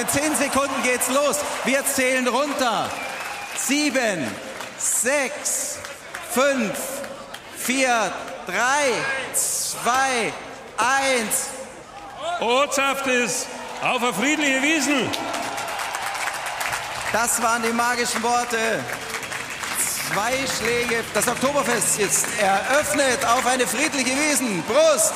in 10 Sekunden geht's los. Wir zählen runter. 7, 6, 5, 4, 3, 2, 1. Ortschaft ist auf eine friedliche Wiesn. Das waren die magischen Worte. 2 Schläge. Das Oktoberfest ist eröffnet auf eine friedliche Wiesn. Prost!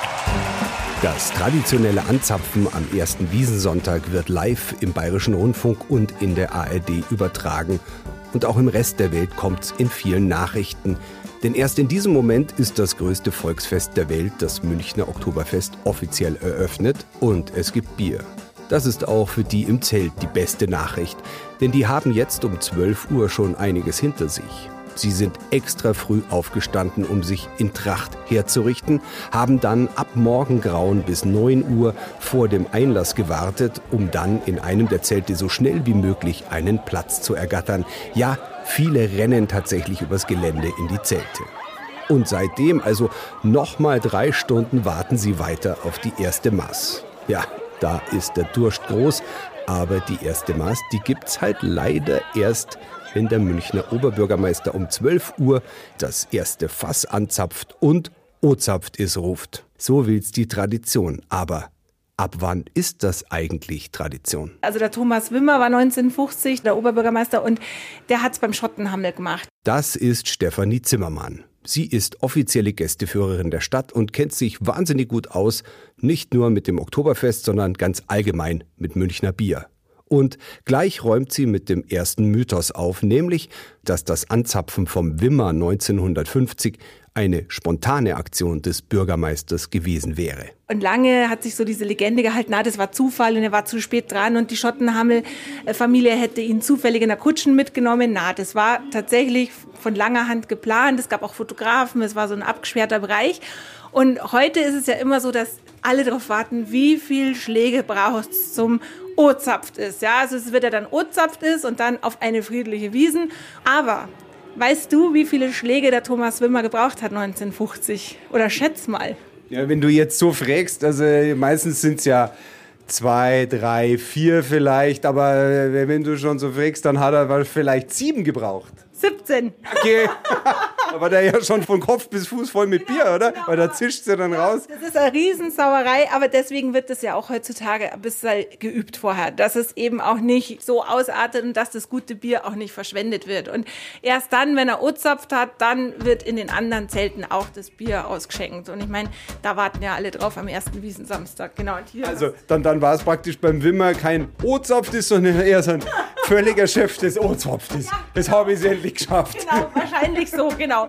Das traditionelle Anzapfen am ersten Wiesnsonntag wird live im Bayerischen Rundfunk und in der ARD übertragen. Und auch im Rest der Welt kommt's in vielen Nachrichten. Denn erst in diesem Moment ist das größte Volksfest der Welt, das Münchner Oktoberfest, offiziell eröffnet und es gibt Bier. Das ist auch für die im Zelt die beste Nachricht, denn die haben jetzt um 12 Uhr schon einiges hinter sich. Sie sind extra früh aufgestanden, um sich in Tracht herzurichten, haben dann ab Morgengrauen bis 9 Uhr vor dem Einlass gewartet, um dann in einem der Zelte so schnell wie möglich einen Platz zu ergattern. Ja, viele rennen tatsächlich übers Gelände in die Zelte. Und seitdem, also nochmal 3 Stunden, warten sie weiter auf die erste Maß. Ja, da ist der Durst groß, aber die erste Maß, die gibt's halt leider erst, wenn der Münchner Oberbürgermeister um 12 Uhr das erste Fass anzapft und O-zapft ist ruft. So will's die Tradition. Aber ab wann ist das eigentlich Tradition? Also der Thomas Wimmer war 1950 der Oberbürgermeister und der hat's beim Schottenhammel gemacht. Das ist Stefanie Zimmermann. Sie ist offizielle Gästeführerin der Stadt und kennt sich wahnsinnig gut aus, nicht nur mit dem Oktoberfest, sondern ganz allgemein mit Münchner Bier. Und gleich räumt sie mit dem ersten Mythos auf, nämlich, dass das Anzapfen vom Wimmer 1950 eine spontane Aktion des Bürgermeisters gewesen wäre. Und lange hat sich so diese Legende gehalten, das war Zufall und er war zu spät dran und die Schottenhammel-Familie hätte ihn zufällig in der Kutschen mitgenommen. Das war tatsächlich von langer Hand geplant. Es gab auch Fotografen, es war so ein abgesperrter Bereich. Und heute ist es ja immer so, dass alle darauf warten, wie viel Schläge braucht es zum O-zapft ist. Ja, also es wird ja dann O-zapft ist und dann auf eine friedliche Wiesn. Aber weißt du, wie viele Schläge der Thomas Wimmer gebraucht hat 1950? Oder schätz mal. Ja, wenn du jetzt so fragst, also meistens sind es ja 2, 3, 4 vielleicht, aber wenn du schon so fragst, dann hat er vielleicht 7 gebraucht. 17. Okay, aber der ja schon von Kopf bis Fuß voll mit Bier, oder? Weil da zischt sie dann raus. Das ist eine Riesensauerei, aber deswegen wird das ja auch heutzutage ein bisschen geübt vorher, dass es eben auch nicht so ausartet und dass das gute Bier auch nicht verschwendet wird. Und erst dann, wenn er O-zapft hat, dann wird in den anderen Zelten auch das Bier ausgeschenkt. Und ich meine, da warten ja alle drauf am ersten Wiesensamstag. Genau. Und hier also dann war es praktisch beim Wimmer kein O-zapft ist, sondern eher so ein völliger Chef des O-zapft ist. Das habe ich endlich geschafft. Genau, wahrscheinlich so, genau.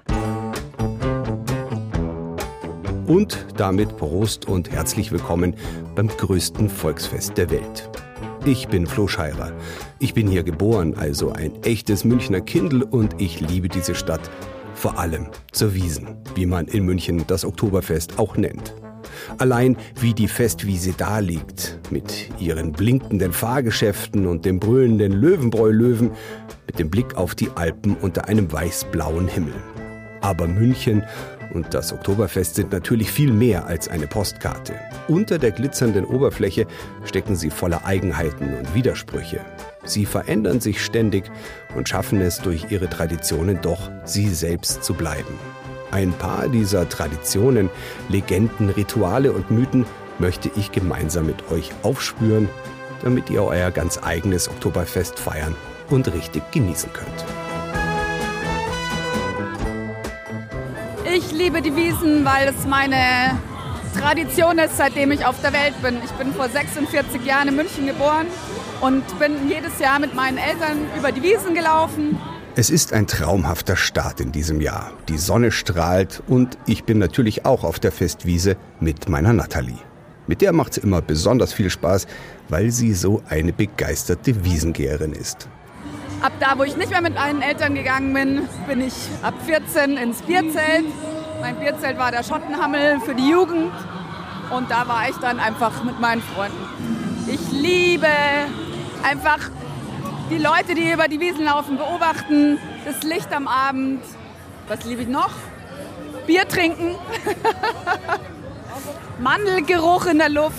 Und damit Prost und herzlich willkommen beim größten Volksfest der Welt. Ich bin Flo Scheirer. Ich bin hier geboren, also ein echtes Münchner Kindl und ich liebe diese Stadt. Vor allem zur Wiesn, wie man in München das Oktoberfest auch nennt. Allein wie die Festwiese da liegt, mit ihren blinkenden Fahrgeschäften und dem brüllenden Löwenbräu-Löwen, mit dem Blick auf die Alpen unter einem weiß-blauen Himmel. Aber München und das Oktoberfest sind natürlich viel mehr als eine Postkarte. Unter der glitzernden Oberfläche stecken sie voller Eigenheiten und Widersprüche. Sie verändern sich ständig und schaffen es durch ihre Traditionen doch, sie selbst zu bleiben. Ein paar dieser Traditionen, Legenden, Rituale und Mythen möchte ich gemeinsam mit euch aufspüren, damit ihr euer ganz eigenes Oktoberfest feiern und richtig genießen könnt. Ich liebe die Wiesn, weil es meine Tradition ist, seitdem ich auf der Welt bin. Ich bin vor 46 Jahren in München geboren und bin jedes Jahr mit meinen Eltern über die Wiesn gelaufen. Es ist ein traumhafter Start in diesem Jahr. Die Sonne strahlt und ich bin natürlich auch auf der Festwiese mit meiner Nathalie. Mit der macht's immer besonders viel Spaß, weil sie so eine begeisterte Wiesengeherin ist. Ab da, wo ich nicht mehr mit meinen Eltern gegangen bin, bin ich ab 14 ins Bierzelt. Mein Bierzelt war der Schottenhammel für die Jugend und da war ich dann einfach mit meinen Freunden. Ich liebe einfach die Leute, die über die Wiesn laufen, beobachten, das Licht am Abend. Was liebe ich noch? Bier trinken. Mandelgeruch in der Luft.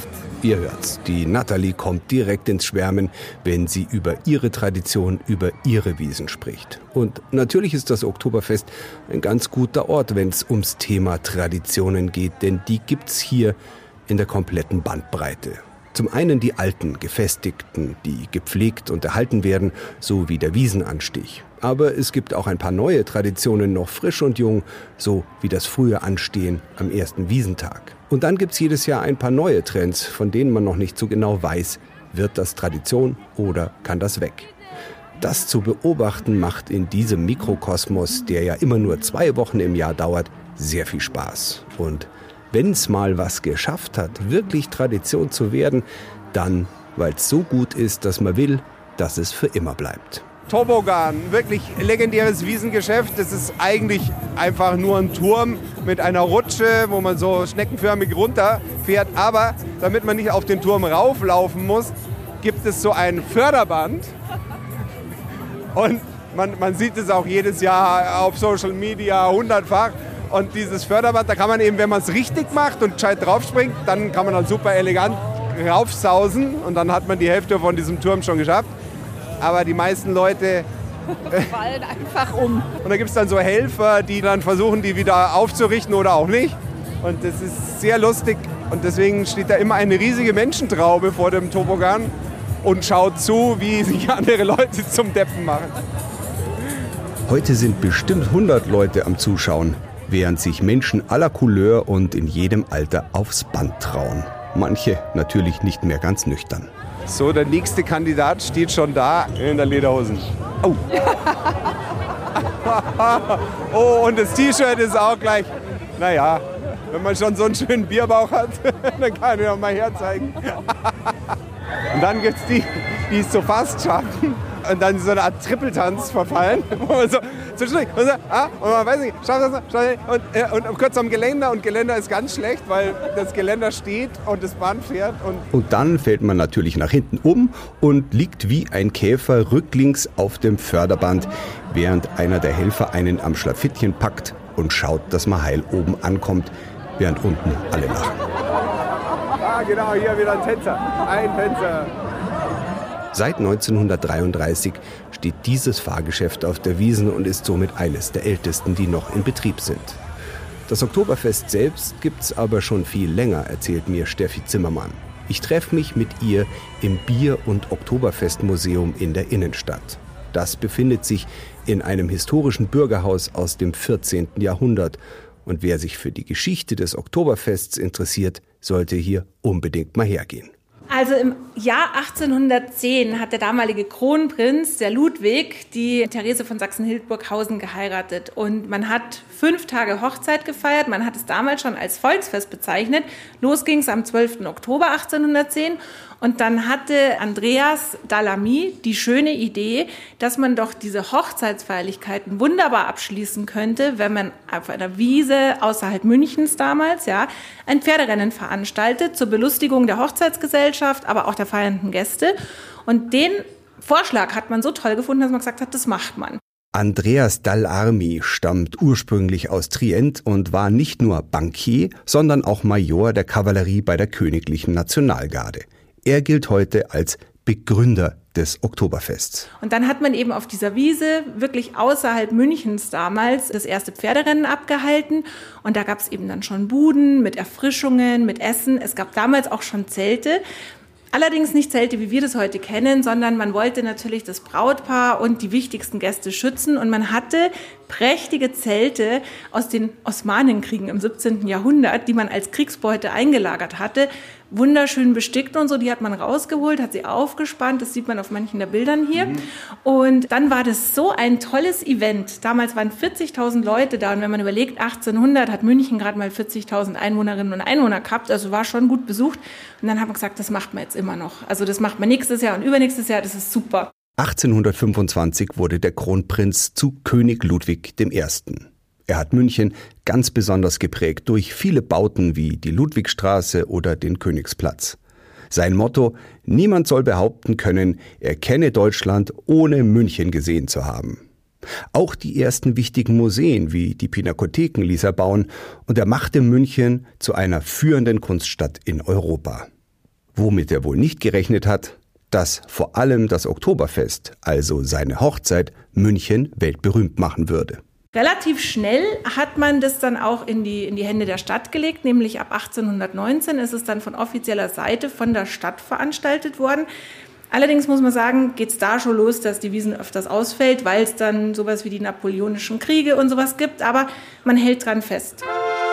Ihr hört's, die Nathalie kommt direkt ins Schwärmen, wenn sie über ihre Tradition, über ihre Wiesen spricht. Und natürlich ist das Oktoberfest ein ganz guter Ort, wenn es ums Thema Traditionen geht, denn die gibt's hier in der kompletten Bandbreite. Zum einen die alten, gefestigten, die gepflegt und erhalten werden, so wie der Wiesenanstich. Aber es gibt auch ein paar neue Traditionen, noch frisch und jung, so wie das frühe Anstehen am ersten Wiesentag. Und dann gibt's jedes Jahr ein paar neue Trends, von denen man noch nicht so genau weiß, wird das Tradition oder kann das weg? Das zu beobachten macht in diesem Mikrokosmos, der ja immer nur 2 Wochen im Jahr dauert, sehr viel Spaß. Und wenn's mal was geschafft hat, wirklich Tradition zu werden, dann, weil's so gut ist, dass man will, dass es für immer bleibt. Toboggan, wirklich legendäres Wiesengeschäft. Das ist eigentlich einfach nur ein Turm mit einer Rutsche, wo man so schneckenförmig runterfährt. Aber damit man nicht auf den Turm rauflaufen muss, gibt es so ein Förderband. Und man sieht es auch jedes Jahr auf Social Media 100-fach. Und dieses Förderband, da kann man eben, wenn man es richtig macht und gescheit draufspringt, dann kann man dann super elegant raufsausen und dann hat man die Hälfte von diesem Turm schon geschafft. Aber die meisten Leute fallen einfach um. Und da gibt es dann so Helfer, die dann versuchen, die wieder aufzurichten oder auch nicht. Und das ist sehr lustig. Und deswegen steht da immer eine riesige Menschentraube vor dem Toboggan und schaut zu, wie sich andere Leute zum Deppen machen. Heute sind bestimmt 100 Leute am Zuschauen, während sich Menschen aller Couleur und in jedem Alter aufs Band trauen. Manche natürlich nicht mehr ganz nüchtern. So, der nächste Kandidat steht schon da in der Lederhosen. Oh. Oh, und das T-Shirt ist auch gleich. Naja, wenn man schon so einen schönen Bierbauch hat, dann kann ich auch mal herzeigen. Und dann gibt es die es so fast schaffen und dann so eine Art Trippeltanz verfallen, wo man so zwischendurch und man weiß nicht, schafft das und kurz am Geländer und Geländer ist ganz schlecht, weil das Geländer steht und das Band fährt. Und dann fällt man natürlich nach hinten um und liegt wie ein Käfer rücklings auf dem Förderband, während einer der Helfer einen am Schlafittchen packt und schaut, dass man heil oben ankommt, während unten alle lachen. Ah, genau, hier wieder ein Tänzer. Ein Tänzer. Seit 1933 steht dieses Fahrgeschäft auf der Wiesn und ist somit eines der ältesten, die noch in Betrieb sind. Das Oktoberfest selbst gibt's aber schon viel länger, erzählt mir Steffi Zimmermann. Ich treffe mich mit ihr im Bier- und Oktoberfestmuseum in der Innenstadt. Das befindet sich in einem historischen Bürgerhaus aus dem 14. Jahrhundert. Und wer sich für die Geschichte des Oktoberfests interessiert, sollte hier unbedingt mal hergehen. Also im Jahr 1810 hat der damalige Kronprinz, der Ludwig, die Therese von Sachsen-Hildburghausen geheiratet. Und man hat 5 Tage Hochzeit gefeiert. Man hat es damals schon als Volksfest bezeichnet. Los ging es am 12. Oktober 1810. Und dann hatte Andreas Dallamy die schöne Idee, dass man doch diese Hochzeitsfeierlichkeiten wunderbar abschließen könnte, wenn man auf einer Wiese außerhalb Münchens damals ein Pferderennen veranstaltet zur Belustigung der Hochzeitsgesellschaft, aber auch der feiernden Gäste. Und den Vorschlag hat man so toll gefunden, dass man gesagt hat, das macht man. Andreas Dallamy stammt ursprünglich aus Trient und war nicht nur Bankier, sondern auch Major der Kavallerie bei der Königlichen Nationalgarde. Er gilt heute als Begründer des Oktoberfests. Und dann hat man eben auf dieser Wiese wirklich außerhalb Münchens damals das erste Pferderennen abgehalten. Und da gab es eben dann schon Buden mit Erfrischungen, mit Essen. Es gab damals auch schon Zelte. Allerdings nicht Zelte, wie wir das heute kennen, sondern man wollte natürlich das Brautpaar und die wichtigsten Gäste schützen. Und man hatte prächtige Zelte aus den Osmanenkriegen im 17. Jahrhundert, die man als Kriegsbeute eingelagert hatte. Wunderschön bestickt und so, die hat man rausgeholt, hat sie aufgespannt, das sieht man auf manchen der Bildern hier. Und dann war das so ein tolles Event. Damals waren 40.000 Leute da und wenn man überlegt, 1800 hat München gerade mal 40.000 Einwohnerinnen und Einwohner gehabt, also war schon gut besucht. Und dann haben wir gesagt, das macht man jetzt immer noch. Also das macht man nächstes Jahr und übernächstes Jahr, das ist super. 1825 wurde der Kronprinz zu König Ludwig I. Er hat München ganz besonders geprägt durch viele Bauten wie die Ludwigstraße oder den Königsplatz. Sein Motto: Niemand soll behaupten können, er kenne Deutschland, ohne München gesehen zu haben. Auch die ersten wichtigen Museen wie die Pinakotheken ließ er bauen und er machte München zu einer führenden Kunststadt in Europa. Womit er wohl nicht gerechnet hat, dass vor allem das Oktoberfest, also seine Hochzeit, München weltberühmt machen würde. Relativ schnell hat man das dann auch in die Hände der Stadt gelegt, nämlich ab 1819 ist es dann von offizieller Seite von der Stadt veranstaltet worden. Allerdings muss man sagen, geht es da schon los, dass die Wiesn öfters ausfällt, weil es dann sowas wie die Napoleonischen Kriege und sowas gibt, aber man hält dran fest.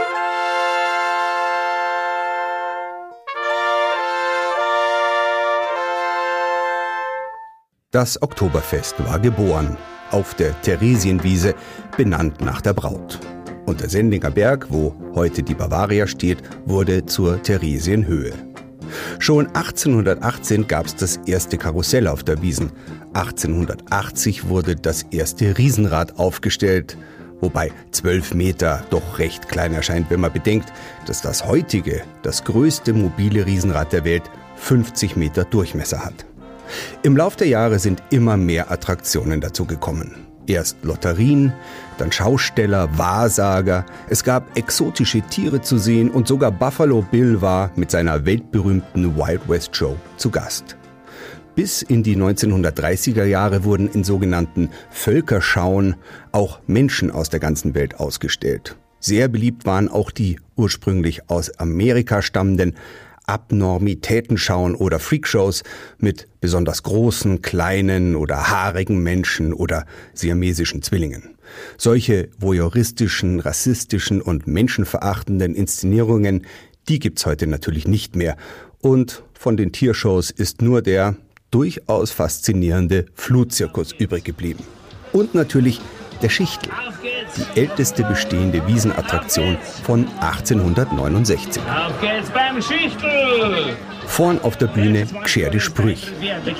Das Oktoberfest war geboren auf der Theresienwiese, benannt nach der Braut. Und der Sendinger Berg, wo heute die Bavaria steht, wurde zur Theresienhöhe. Schon 1818 gab es das erste Karussell auf der Wiesn. 1880 wurde das erste Riesenrad aufgestellt, wobei 12 Meter doch recht klein erscheint, wenn man bedenkt, dass das heutige, das größte mobile Riesenrad der Welt, 50 Meter Durchmesser hat. Im Lauf der Jahre sind immer mehr Attraktionen dazu gekommen. Erst Lotterien, dann Schausteller, Wahrsager, es gab exotische Tiere zu sehen und sogar Buffalo Bill war mit seiner weltberühmten Wild West Show zu Gast. Bis in die 1930er Jahre wurden in sogenannten Völkerschauen auch Menschen aus der ganzen Welt ausgestellt. Sehr beliebt waren auch die ursprünglich aus Amerika stammenden Abnormitätenschauen oder Freakshows mit besonders großen, kleinen oder haarigen Menschen oder siamesischen Zwillingen. Solche voyeuristischen, rassistischen und menschenverachtenden Inszenierungen, die gibt's heute natürlich nicht mehr. Und von den Tiershows ist nur der durchaus faszinierende Flutzirkus übrig geblieben. Und natürlich der Schichtl, die älteste bestehende Wiesenattraktion von 1869. Auf geht's beim Schichtl! Vorn auf der Bühne gescherte Sprüche.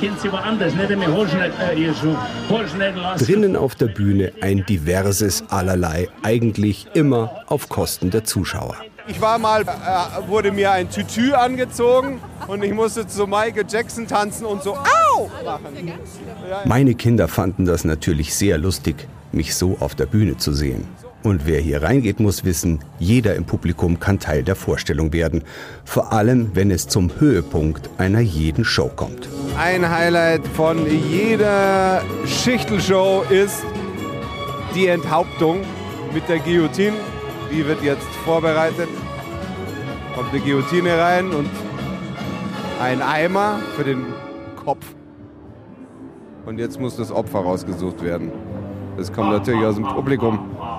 Drinnen auf der Bühne ein diverses Allerlei, eigentlich immer auf Kosten der Zuschauer. Ich war mal, wurde mir ein Tütü angezogen und ich musste zu Michael Jackson tanzen und so Au! machen. Meine Kinder fanden das natürlich sehr lustig, mich so auf der Bühne zu sehen. Und wer hier reingeht, muss wissen, jeder im Publikum kann Teil der Vorstellung werden. Vor allem, wenn es zum Höhepunkt einer jeden Show kommt. Ein Highlight von jeder Schichtl-Show ist die Enthauptung mit der Guillotine. Die wird jetzt vorbereitet. Kommt eine Guillotine rein und ein Eimer für den Kopf. Und jetzt muss das Opfer rausgesucht werden. Das kommt natürlich aus dem Publikum.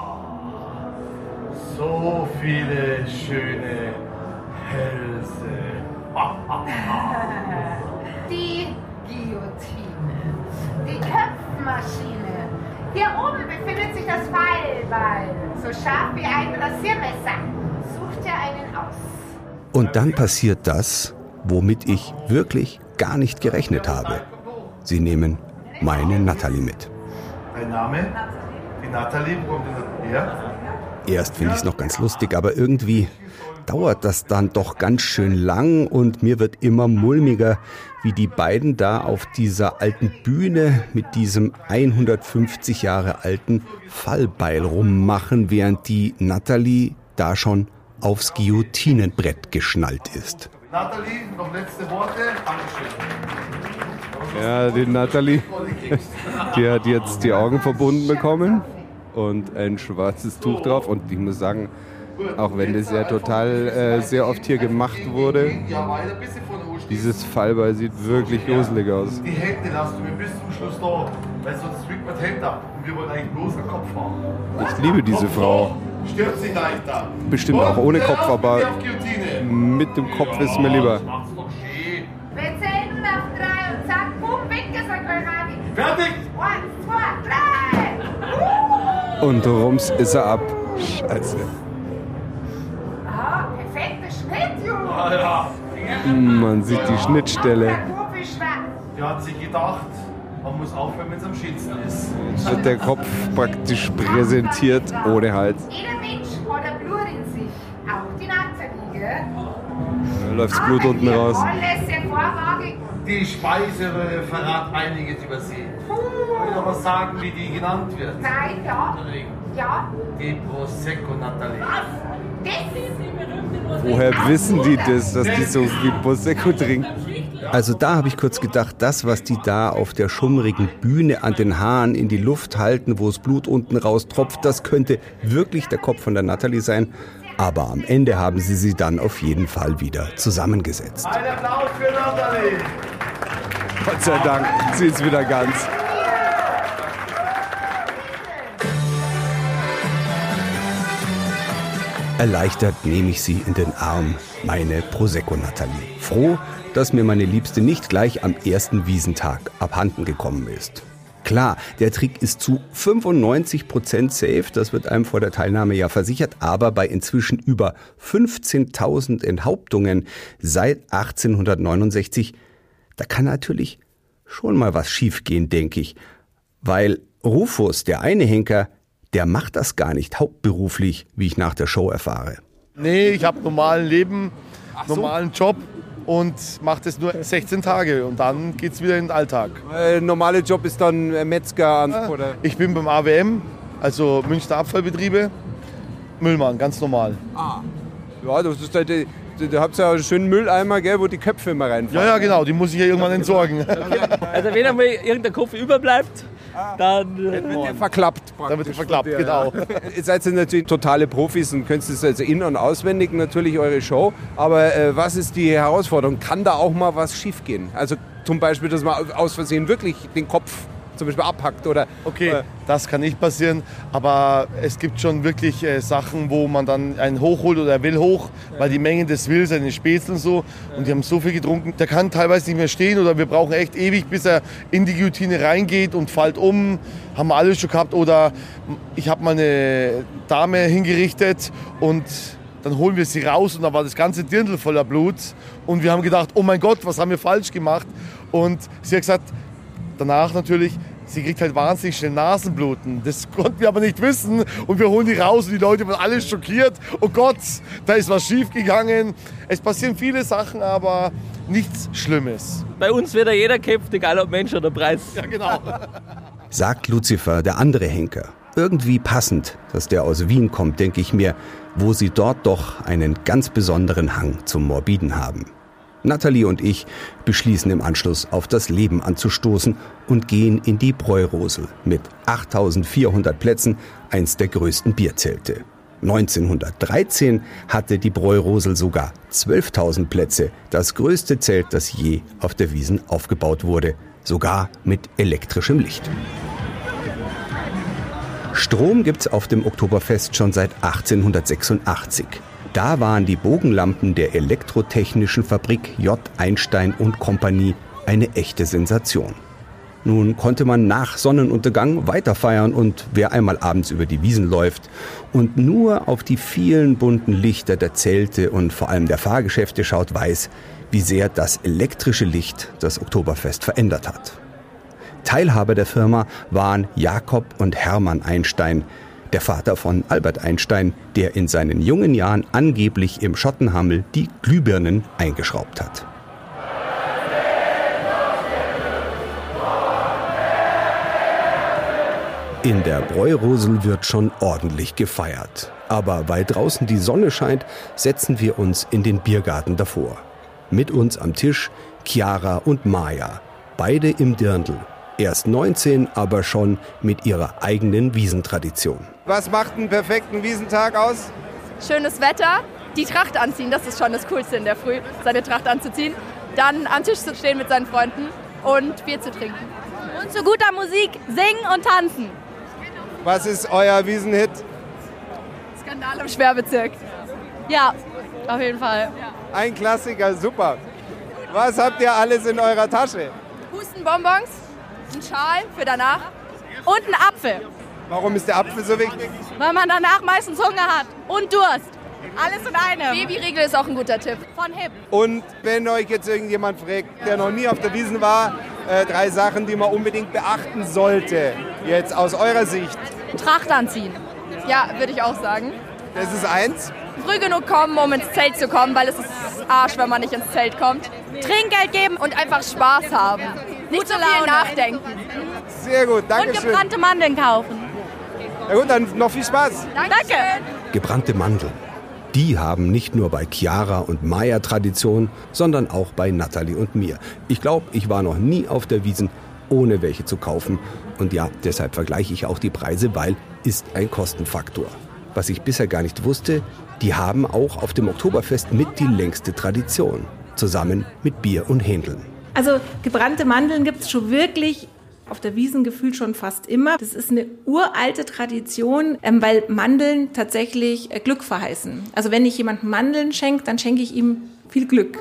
So viele schöne Hälse. Die Guillotine, die Köpfmaschine. Hier oben befindet sich das Pfeilbeil, so scharf wie ein Rasiermesser. Sucht ihr einen aus. Und dann passiert das, womit ich wirklich gar nicht gerechnet habe. Sie nehmen meine Natalie mit. Dein Name? Die Natalie, wo kommt die her? Erst finde ich es noch ganz lustig, aber irgendwie dauert das dann doch ganz schön lang und mir wird immer mulmiger, wie die beiden da auf dieser alten Bühne mit diesem 150 Jahre alten Fallbeil rummachen, während die Natalie da schon aufs Guillotinenbrett geschnallt ist. Natalie, noch letzte Worte. Dankeschön. Ja, die Natalie, die hat jetzt die Augen verbunden bekommen und ein schwarzes Tuch drauf. Und ich muss sagen, auch wenn das ja total sehr oft hier gemacht wurde, dieses Fallbeil sieht wirklich gruselig aus. Die Hände lassen wir bis zum Schluss da, weil sonst drückt man die Hände ab und wir wollen eigentlich bloß einen Kopf haben. Ich liebe diese Frau. Stört sich leicht da. Bestimmt auch ohne Kopf, aber mit dem Kopf ist mir lieber. Wir zählen nun auf 3 und zack, bumm, weggesagt, Ravi. Fertig! 1, 2, 3! Und rums ist er ab. Scheiße. Ah, perfekter Schnitt, Junge. Ah, ja. Man sieht die Schnittstelle. Die hat sich gedacht, man muss aufhören, wenn es am schönsten ist. Jetzt wird der Kopf praktisch präsentiert ohne Hals. Jeder Mensch hat ein Blut in sich, auch die Natalie, gell? Da läuft das Blut unten raus. Alles hervorragend. Die Speiseröhre verrat einiges über sie. Soll ich noch was sagen, wie die genannt wird? Nein, ja. Ja. Die Prosecco Natalie. Was? Woher wissen die das, dass die so viel Prosecco trinken? Also da habe ich kurz gedacht, das, was die da auf der schummrigen Bühne an den Haaren in die Luft halten, wo das Blut unten raustropft, das könnte wirklich der Kopf von der Natalie sein. Aber am Ende haben sie dann auf jeden Fall wieder zusammengesetzt. Ein Applaus für Natalie. Gott sei Dank, sie ist wieder ganz. Erleichtert nehme ich sie in den Arm, meine Prosecco-Natalie. Froh, dass mir meine Liebste nicht gleich am ersten Wiesentag abhanden gekommen ist. Klar, der Trick ist zu 95% safe, das wird einem vor der Teilnahme ja versichert, aber bei inzwischen über 15.000 Enthauptungen seit 1869, da kann natürlich schon mal was schiefgehen, denke ich. Weil Rufus, der eine Henker, der macht das gar nicht hauptberuflich, wie ich nach der Show erfahre. Nee, ich habe normalen Leben, normalen Job und mache das nur 16 Tage und dann geht's wieder in den Alltag. Normale Job ist dann Metzger? Oder? Ich bin beim AWM, also Münchner Abfallbetriebe, Müllmann, ganz normal. Ja, das ist halt, da habt ihr ja einen schönen Mülleimer, gell, wo die Köpfe immer reinfallen. Ja, genau, die muss ich ja irgendwann entsorgen. Also wenn einmal irgendein Kopf überbleibt, dann wird der verklappt. Dann wird der verklappt, genau. Ihr seid natürlich totale Profis und könnt es also in- und auswendig natürlich eure Show. Aber was ist die Herausforderung? Kann da auch mal was schief gehen? Also zum Beispiel, dass man aus Versehen wirklich den Kopf zum Beispiel abhackt oder... Okay, das kann nicht passieren, aber es gibt schon wirklich Sachen, wo man dann einen hochholt oder er will hoch, weil die Menge des will, seine Spätzle und so, und die haben so viel getrunken, der kann teilweise nicht mehr stehen oder wir brauchen echt ewig, bis er in die Guillotine reingeht und fällt um, haben wir alles schon gehabt, oder ich habe mal eine Dame hingerichtet und dann holen wir sie raus und da war das ganze Dirndl voller Blut und wir haben gedacht, oh mein Gott, was haben wir falsch gemacht, und sie hat gesagt, danach natürlich, sie kriegt halt wahnsinnig schnell Nasenbluten. Das konnten wir aber nicht wissen. Und wir holen die raus und die Leute waren alle schockiert. Oh Gott, da ist was schief gegangen. Es passieren viele Sachen, aber nichts Schlimmes. Bei uns wird ja jeder kämpft, egal ob Mensch oder Preis. Ja, genau. Sagt Lucifer, der andere Henker. Irgendwie passend, dass der aus Wien kommt, denke ich mir, wo sie dort doch einen ganz besonderen Hang zum Morbiden haben. Natalie und ich beschließen im Anschluss auf das Leben anzustoßen und gehen in die Bräurosel mit 8.400 Plätzen, eins der größten Bierzelte. 1913 hatte die Bräurosel sogar 12.000 Plätze, das größte Zelt, das je auf der Wiesn aufgebaut wurde, sogar mit elektrischem Licht. Strom gibt's auf dem Oktoberfest schon seit 1886. Da waren die Bogenlampen der elektrotechnischen Fabrik J. Einstein & Compagnie eine echte Sensation. Nun konnte man nach Sonnenuntergang weiter feiern und wer einmal abends über die Wiesn läuft und nur auf die vielen bunten Lichter der Zelte und vor allem der Fahrgeschäfte schaut, weiß, wie sehr das elektrische Licht das Oktoberfest verändert hat. Teilhaber der Firma waren Jakob und Hermann Einstein, der Vater von Albert Einstein, der in seinen jungen Jahren angeblich im Schottenhammel die Glühbirnen eingeschraubt hat. In der Bräurosel wird schon ordentlich gefeiert. Aber weil draußen die Sonne scheint, setzen wir uns in den Biergarten davor. Mit uns am Tisch Chiara und Maja, beide im Dirndl. Erst 19, aber schon mit ihrer eigenen Wiesentradition. Was macht einen perfekten Wiesentag aus? Schönes Wetter, die Tracht anziehen, das ist schon das Coolste in der Früh, seine Tracht anzuziehen. Dann am Tisch zu stehen mit seinen Freunden und Bier zu trinken. Und zu guter Musik singen und tanzen. Was ist euer Wiesenhit? Skandal im Sperrbezirk. Ja, auf jeden Fall. Ein Klassiker, super. Was habt ihr alles in eurer Tasche? Hustenbonbons, ein Schal für danach und ein Apfel. Warum ist der Apfel so wichtig? Weil man danach meistens Hunger hat und Durst. Alles in einem. Babyriegel ist auch ein guter Tipp. Von Hip. Und wenn euch jetzt irgendjemand fragt, der noch nie auf der Wiesn war, 3 Sachen, die man unbedingt beachten sollte, jetzt aus eurer Sicht. Tracht anziehen. Ja, würde ich auch sagen. Das ist 1. Früh genug kommen, um ins Zelt zu kommen, weil es ist Arsch, wenn man nicht ins Zelt kommt. Trinkgeld geben und einfach Spaß haben. Nicht so viel nachdenken. Sehr gut, danke schön. Und gebrannte Mandeln kaufen. Na gut, dann noch viel Spaß. Danke. Gebrannte Mandeln. Die haben nicht nur bei Chiara und Maya Tradition, sondern auch bei Natalie und mir. Ich glaube, ich war noch nie auf der Wiesn, ohne welche zu kaufen. Und ja, deshalb vergleiche ich auch die Preise, weil ist ein Kostenfaktor. Was ich bisher gar nicht wusste, die haben auch auf dem Oktoberfest mit die längste Tradition, zusammen mit Bier und Hähndeln. Also gebrannte Mandeln gibt es schon wirklich auf der Wiesn gefühlt schon fast immer. Das ist eine uralte Tradition, weil Mandeln tatsächlich Glück verheißen. Also wenn ich jemandem Mandeln schenke, dann schenke ich ihm viel Glück.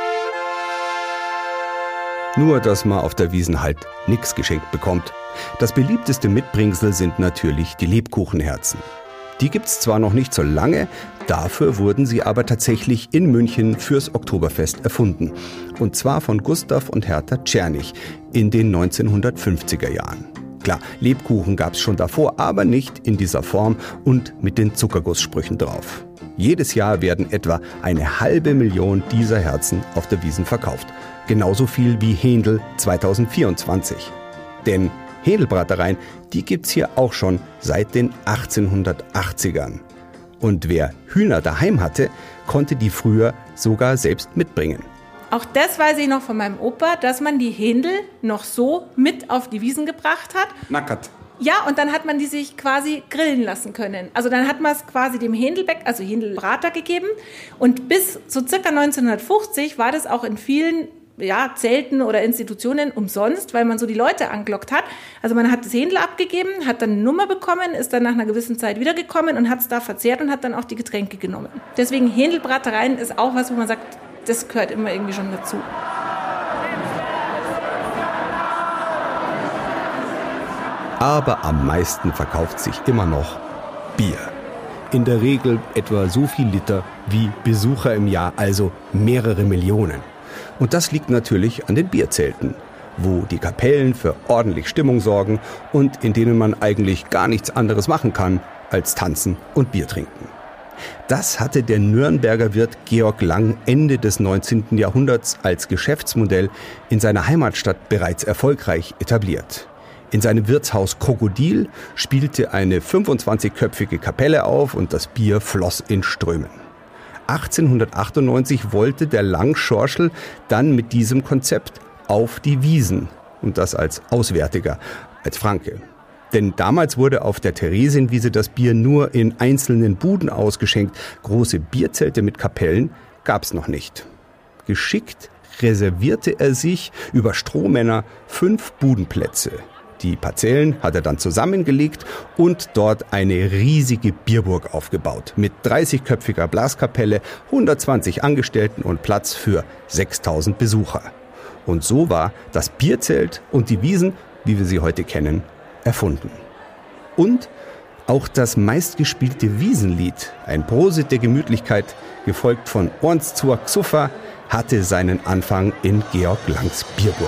Nur, dass man auf der Wiesn halt nichts geschenkt bekommt. Das beliebteste Mitbringsel sind natürlich die Lebkuchenherzen. Die gibt's zwar noch nicht so lange, dafür wurden sie aber tatsächlich in München fürs Oktoberfest erfunden. Und zwar von Gustav und Hertha Czernig in den 1950er Jahren. Klar, Lebkuchen gab's schon davor, aber nicht in dieser Form und mit den Zuckergusssprüchen drauf. Jedes Jahr werden etwa 500.000 dieser Herzen auf der Wiesn verkauft. Genauso viel wie Händel 2024. Denn Händelbratereien, die gibt's hier auch schon seit den 1880ern. Und wer Hühner daheim hatte, konnte die früher sogar selbst mitbringen. Auch das weiß ich noch von meinem Opa, dass man die Händel noch so mit auf die Wiesn gebracht hat. Nackert. Ja, und dann hat man die sich quasi grillen lassen können. Also dann hat man es quasi dem Händelbäck, also Händelbrater gegeben. Und bis so circa 1950 war das auch in vielen Zelten oder Institutionen umsonst, weil man so die Leute angelockt hat. Also man hat das Händel abgegeben, hat dann eine Nummer bekommen, ist dann nach einer gewissen Zeit wiedergekommen und hat es da verzehrt und hat dann auch die Getränke genommen. Deswegen Händelbratereien ist auch was, wo man sagt, das gehört immer irgendwie schon dazu. Aber am meisten verkauft sich immer noch Bier. In der Regel etwa so viel Liter wie Besucher im Jahr, also mehrere Millionen. Und das liegt natürlich an den Bierzelten, wo die Kapellen für ordentlich Stimmung sorgen und in denen man eigentlich gar nichts anderes machen kann, als tanzen und Bier trinken. Das hatte der Nürnberger Wirt Georg Lang Ende des 19. Jahrhunderts als Geschäftsmodell in seiner Heimatstadt bereits erfolgreich etabliert. In seinem Wirtshaus Krokodil spielte eine 25-köpfige Kapelle auf und das Bier floss in Strömen. 1898 wollte der Lang-Schorschel dann mit diesem Konzept auf die Wiesn und das als Auswärtiger, als Franke. Denn damals wurde auf der Theresienwiese das Bier nur in einzelnen Buden ausgeschenkt. Große Bierzelte mit Kapellen gab's noch nicht. Geschickt reservierte er sich über Strohmänner 5 Budenplätze. Die Parzellen hat er dann zusammengelegt und dort eine riesige Bierburg aufgebaut. Mit 30-köpfiger Blaskapelle, 120 Angestellten und Platz für 6.000 Besucher. Und so war das Bierzelt und die Wiesn, wie wir sie heute kennen, erfunden. Und auch das meistgespielte Wiesenlied, ein Prosit der Gemütlichkeit, gefolgt von Orns zur Xuffer, hatte seinen Anfang in Georg Langs Bierburg.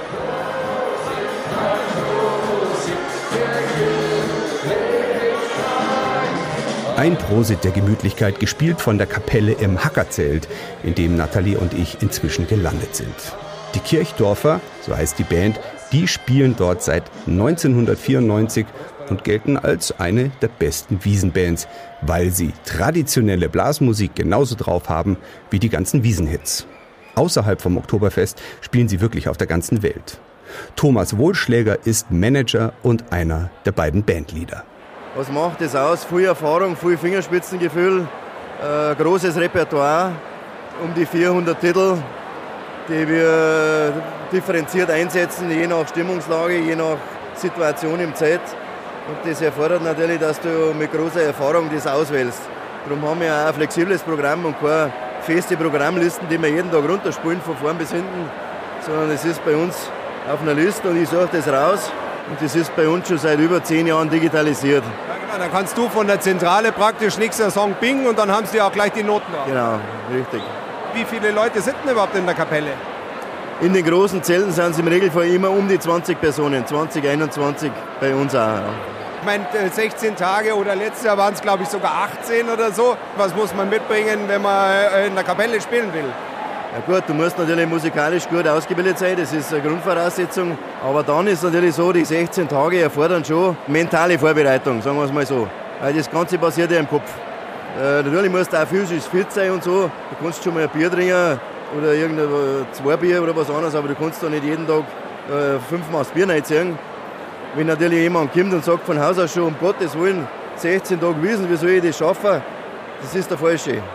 Ein Prosit der Gemütlichkeit, gespielt von der Kapelle im Hackerzelt, in dem Natalie und ich inzwischen gelandet sind. Die Kirchdorfer, so heißt die Band, die spielen dort seit 1994 und gelten als eine der besten Wiesenbands, weil sie traditionelle Blasmusik genauso drauf haben wie die ganzen Wiesenhits. Außerhalb vom Oktoberfest spielen sie wirklich auf der ganzen Welt. Thomas Wohlschläger ist Manager und einer der beiden Bandleader. Was macht das aus? Viel Erfahrung, viel Fingerspitzengefühl, großes Repertoire, um die 400 Titel, die wir differenziert einsetzen, je nach Stimmungslage, je nach Situation im Zelt. Und das erfordert natürlich, dass du mit großer Erfahrung das auswählst. Darum haben wir auch ein flexibles Programm und keine feste Programmlisten, die wir jeden Tag runterspielen, von vorn bis hinten, sondern es ist bei uns auf einer Liste und ich suche das raus. Und das ist bei uns schon seit über 10 Jahren digitalisiert. Ja, genau, dann kannst du von der Zentrale praktisch nächster Song bingen und dann haben sie auch gleich die Noten drauf. Genau, richtig. Wie viele Leute sind denn überhaupt in der Kapelle? In den großen Zelten sind es im Regelfall immer um die 20 Personen, 20, 21 bei uns auch. Ja. Ich meine, 16 Tage oder letztes Jahr waren es, glaube ich, sogar 18 oder so. Was muss man mitbringen, wenn man in der Kapelle spielen will? Ja gut, du musst natürlich musikalisch gut ausgebildet sein, das ist eine Grundvoraussetzung. Aber dann ist es natürlich so, die 16 Tage erfordern schon mentale Vorbereitung, sagen wir es mal so. Weil das Ganze passiert ja im Kopf. Natürlich musst du auch physisch fit sein und so. Du kannst schon mal ein Bier trinken oder zwei Bier oder was anderes, aber du kannst da nicht jeden Tag 5-mal das Bier reinziehen. Wenn natürlich jemand kommt und sagt von Haus aus schon, um Gottes Willen, 16 Tage Wiesn, wie soll ich das schaffen? Das ist der Falsche. Ja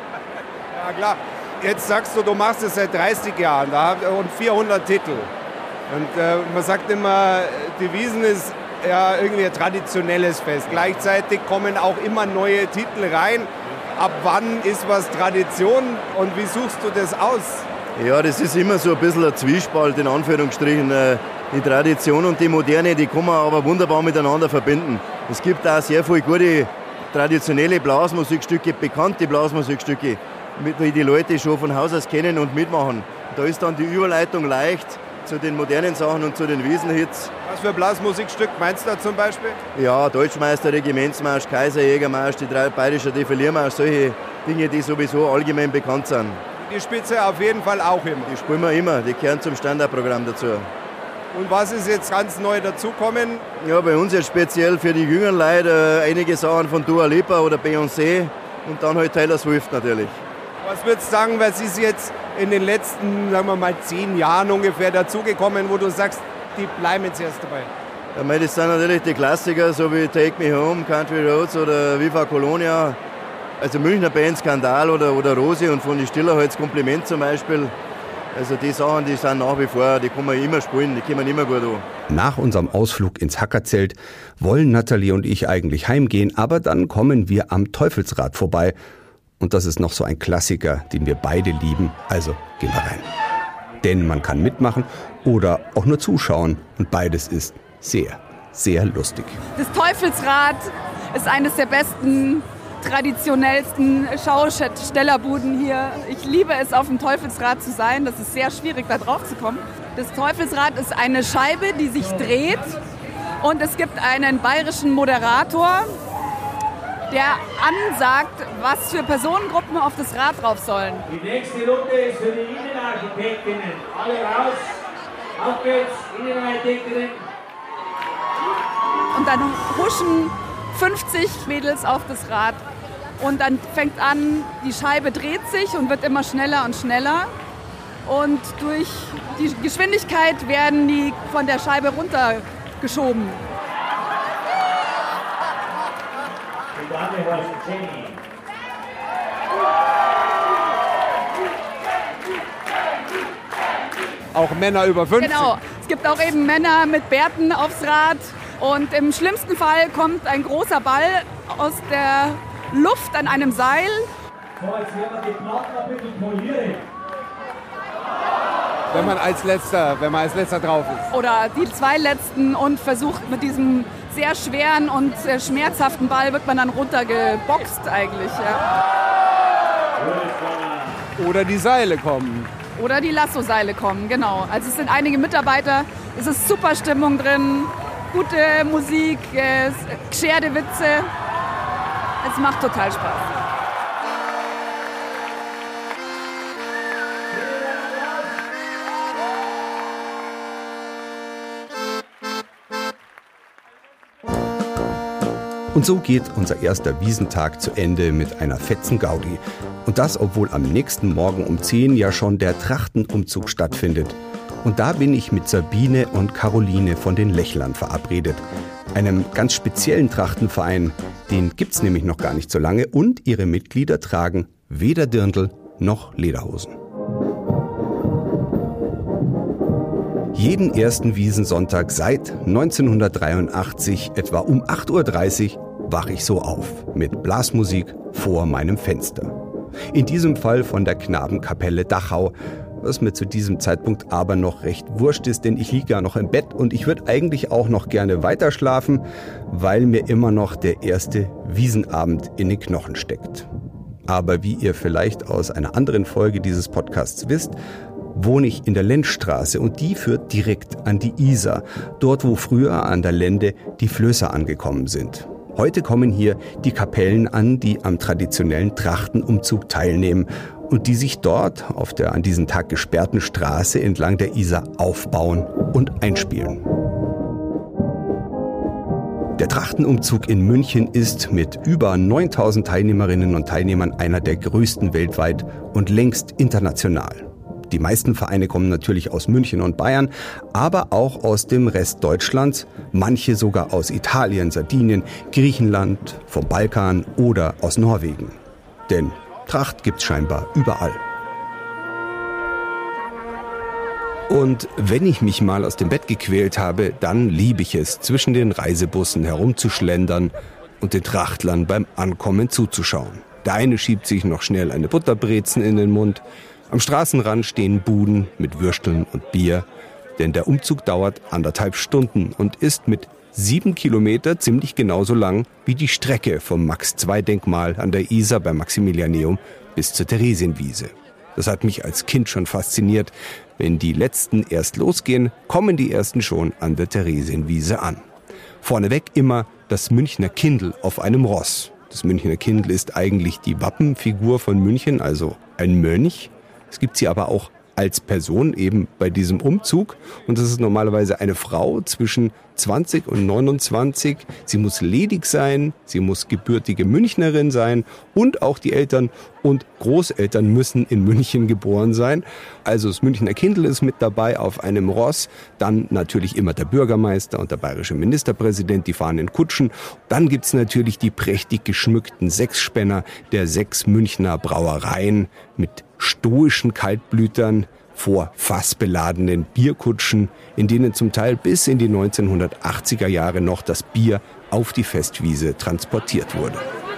klar, jetzt sagst du machst es seit 30 Jahren und 400 Titel. Und man sagt immer, die Wiesn ist ja irgendwie ein traditionelles Fest. Gleichzeitig kommen auch immer neue Titel rein. Ab wann ist was Tradition und wie suchst du das aus? Ja, das ist immer so ein bisschen ein Zwiespalt, in Anführungsstrichen. Die Tradition und die Moderne, die kann man aber wunderbar miteinander verbinden. Es gibt auch sehr viele gute traditionelle Blasmusikstücke, bekannte Blasmusikstücke, die die Leute schon von Haus aus kennen und mitmachen. Da ist dann die Überleitung leicht zu den modernen Sachen und zu den Wiesenhits. Was für Blasmusikstück meinst du da zum Beispiel? Ja, Deutschmeister, Regimentsmarsch, Kaiserjägermarsch, die Bayerischer Defiliermarsch, solche Dinge, die sowieso allgemein bekannt sind. Die Spitze auf jeden Fall auch immer. Die spielen wir immer, die gehören zum Standardprogramm dazu. Und was ist jetzt ganz neu dazukommen? Ja, bei uns jetzt speziell für die jüngeren Leute einige Sachen von Dua Lipa oder Beyoncé und dann halt Taylor Swift natürlich. Was würdest du sagen, was ist jetzt in den letzten, sagen wir mal, 10 Jahren ungefähr dazugekommen, wo du sagst, die bleiben jetzt erst dabei? Ja, das sind natürlich die Klassiker, so wie Take Me Home, Country Roads oder Viva Colonia. Also Münchner Band Skandal oder Rosi und von die Stiller halt das Kompliment zum Beispiel. Also die Sachen, die sind nach wie vor, die kann man immer spielen, die kommen immer gut an. Nach unserem Ausflug ins Hackerzelt wollen Nathalie und ich eigentlich heimgehen, aber dann kommen wir am Teufelsrad vorbei. Und das ist noch so ein Klassiker, den wir beide lieben. Also gehen wir rein. Denn man kann mitmachen oder auch nur zuschauen. Und beides ist sehr, sehr lustig. Das Teufelsrad ist eines der besten, traditionellsten Schaustellerbuden hier. Ich liebe es, auf dem Teufelsrad zu sein. Das ist sehr schwierig, da drauf zu kommen. Das Teufelsrad ist eine Scheibe, die sich dreht. Und es gibt einen bayerischen Moderator, der ansagt, was für Personengruppen auf das Rad drauf sollen. Die nächste Runde ist für die Innenarchitektinnen. Alle raus. Auf geht's, Innenarchitektinnen. Und dann huschen 50 Mädels auf das Rad. Und dann fängt an, die Scheibe dreht sich und wird immer schneller und schneller. Und durch die Geschwindigkeit werden die von der Scheibe runtergeschoben. Auch Männer über 50? Genau, es gibt auch eben Männer mit Bärten aufs Rad. Und im schlimmsten Fall kommt ein großer Ball aus der Luft an einem Seil. So, jetzt werden wir die Platten ein bisschen polieren. Wenn man als letzter drauf ist. Oder die 2 Letzten und versucht mit diesem sehr schweren und schmerzhaften Ball wird man dann runtergeboxt eigentlich. Ja. Oder die Seile kommen. Oder die Lasso-Seile kommen, genau. Also es sind einige Mitarbeiter, es ist super Stimmung drin, gute Musik, gescherte Witze. Es macht total Spaß. Und so geht unser erster Wiesentag zu Ende mit einer fetzen Gaudi. Und das, obwohl am nächsten Morgen um 10 ja schon der Trachtenumzug stattfindet. Und da bin ich mit Sabine und Caroline von den Lächlern verabredet. Einem ganz speziellen Trachtenverein, den gibt's nämlich noch gar nicht so lange. Und ihre Mitglieder tragen weder Dirndl noch Lederhosen. Jeden ersten Wiesensonntag seit 1983, etwa um 8.30 Uhr, wache ich so auf mit Blasmusik vor meinem Fenster. In diesem Fall von der Knabenkapelle Dachau, was mir zu diesem Zeitpunkt aber noch recht wurscht ist, denn ich liege ja noch im Bett und ich würde eigentlich auch noch gerne weiterschlafen, weil mir immer noch der erste Wiesenabend in den Knochen steckt. Aber wie ihr vielleicht aus einer anderen Folge dieses Podcasts wisst, wohne ich in der Lendstraße und die führt direkt an die Isar, dort wo früher an der Lende die Flößer angekommen sind. Heute kommen hier die Kapellen an, die am traditionellen Trachtenumzug teilnehmen und die sich dort auf der an diesem Tag gesperrten Straße entlang der Isar aufbauen und einspielen. Der Trachtenumzug in München ist mit über 9000 Teilnehmerinnen und Teilnehmern einer der größten weltweit und längst international. Die meisten Vereine kommen natürlich aus München und Bayern, aber auch aus dem Rest Deutschlands, manche sogar aus Italien, Sardinien, Griechenland, vom Balkan oder aus Norwegen. Denn Tracht gibt's scheinbar überall. Und wenn ich mich mal aus dem Bett gequält habe, dann liebe ich es, zwischen den Reisebussen herumzuschlendern und den Trachtlern beim Ankommen zuzuschauen. Der eine schiebt sich noch schnell eine Butterbrezen in den Mund. Am Straßenrand stehen Buden mit Würsteln und Bier, denn der Umzug dauert 1,5 Stunden und ist mit 7 Kilometer ziemlich genauso lang wie die Strecke vom Max-II-Denkmal an der Isar beim Maximilianeum bis zur Theresienwiese. Das hat mich als Kind schon fasziniert. Wenn die Letzten erst losgehen, kommen die Ersten schon an der Theresienwiese an. Vorneweg immer das Münchner Kindl auf einem Ross. Das Münchner Kindl ist eigentlich die Wappenfigur von München, also ein Mönch. Es gibt sie aber auch als Person eben bei diesem Umzug. Und das ist normalerweise eine Frau zwischen 20 und 29. Sie muss ledig sein, sie muss gebürtige Münchnerin sein und auch die Eltern und Großeltern müssen in München geboren sein. Also das Münchner Kindl ist mit dabei auf einem Ross. Dann natürlich immer der Bürgermeister und der bayerische Ministerpräsident, die fahren in Kutschen. Dann gibt's natürlich die prächtig geschmückten Sechsspänner der 6 Münchner Brauereien mit stoischen Kaltblütern vor fassbeladenen Bierkutschen, in denen zum Teil bis in die 1980er Jahre noch das Bier auf die Festwiese transportiert wurde.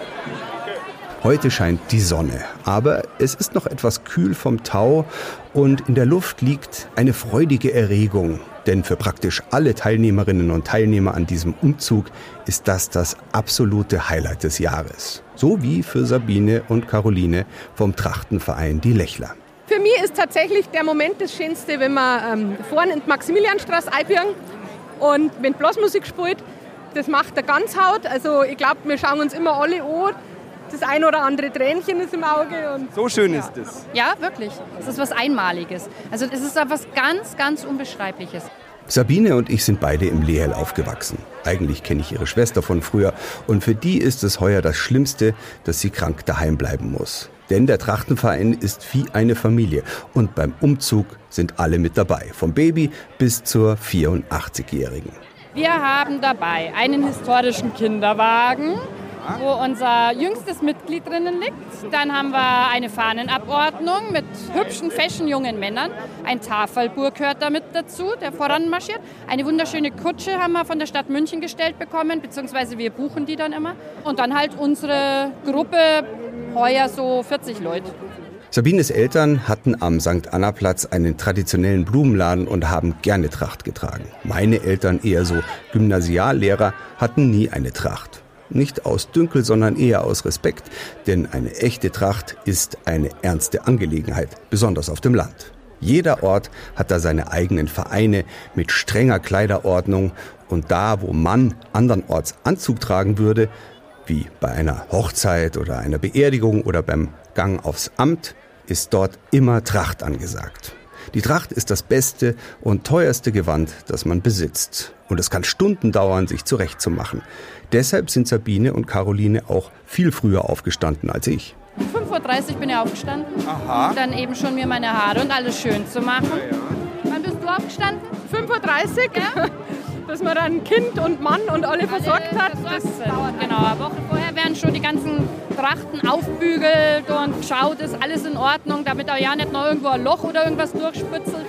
Heute scheint die Sonne, aber es ist noch etwas kühl vom Tau und in der Luft liegt eine freudige Erregung. Denn für praktisch alle Teilnehmerinnen und Teilnehmer an diesem Umzug ist das absolute Highlight des Jahres. So wie für Sabine und Caroline vom Trachtenverein Die Lechler. Für mich ist tatsächlich der Moment das Schönste, wenn wir vorne in die Maximilianstraße einbiegen und wenn Blasmusik spielt. Das macht der Ganzhaut. Also ich glaube, wir schauen uns immer alle an. Das ein oder andere Tränchen ist im Auge. Und so schön ist es. Ja, wirklich. Es ist was Einmaliges. Also es ist etwas ganz, ganz Unbeschreibliches. Sabine und ich sind beide im Lehel aufgewachsen. Eigentlich kenne ich ihre Schwester von früher und für die ist es heuer das Schlimmste, dass sie krank daheim bleiben muss. Denn der Trachtenverein ist wie eine Familie und beim Umzug sind alle mit dabei, vom Baby bis zur 84-Jährigen. Wir haben dabei einen historischen Kinderwagen, wo unser jüngstes Mitglied drinnen liegt. Dann haben wir eine Fahnenabordnung mit hübschen, fashion jungen Männern. Ein Tafelburg gehört damit dazu, der voranmarschiert. Eine wunderschöne Kutsche haben wir von der Stadt München gestellt bekommen, beziehungsweise wir buchen die dann immer. Und dann halt unsere Gruppe, heuer so 40 Leute. Sabines Eltern hatten am St. Anna-Platz einen traditionellen Blumenladen und haben gerne Tracht getragen. Meine Eltern, eher so Gymnasiallehrer, hatten nie eine Tracht. Nicht aus Dünkel, sondern eher aus Respekt, denn eine echte Tracht ist eine ernste Angelegenheit, besonders auf dem Land. Jeder Ort hat da seine eigenen Vereine mit strenger Kleiderordnung und da, wo man andernorts Anzug tragen würde, wie bei einer Hochzeit oder einer Beerdigung oder beim Gang aufs Amt, ist dort immer Tracht angesagt. Die Tracht ist das beste und teuerste Gewand, das man besitzt. Und es kann Stunden dauern, sich zurechtzumachen. Deshalb sind Sabine und Caroline auch viel früher aufgestanden als ich. 5:30 Uhr bin ich aufgestanden. Aha. Dann eben schon mir meine Haare und alles schön zu machen. Ja. Wann bist du aufgestanden? 5:30 Uhr, ja. Dass man dann Kind und Mann und alle versorgt hat. Das dauert genau. Eine Woche vorher werden schon die ganzen Trachten aufbügelt und geschaut, ist alles in Ordnung, damit auch ja nicht noch irgendwo ein Loch oder irgendwas durchspitzelt.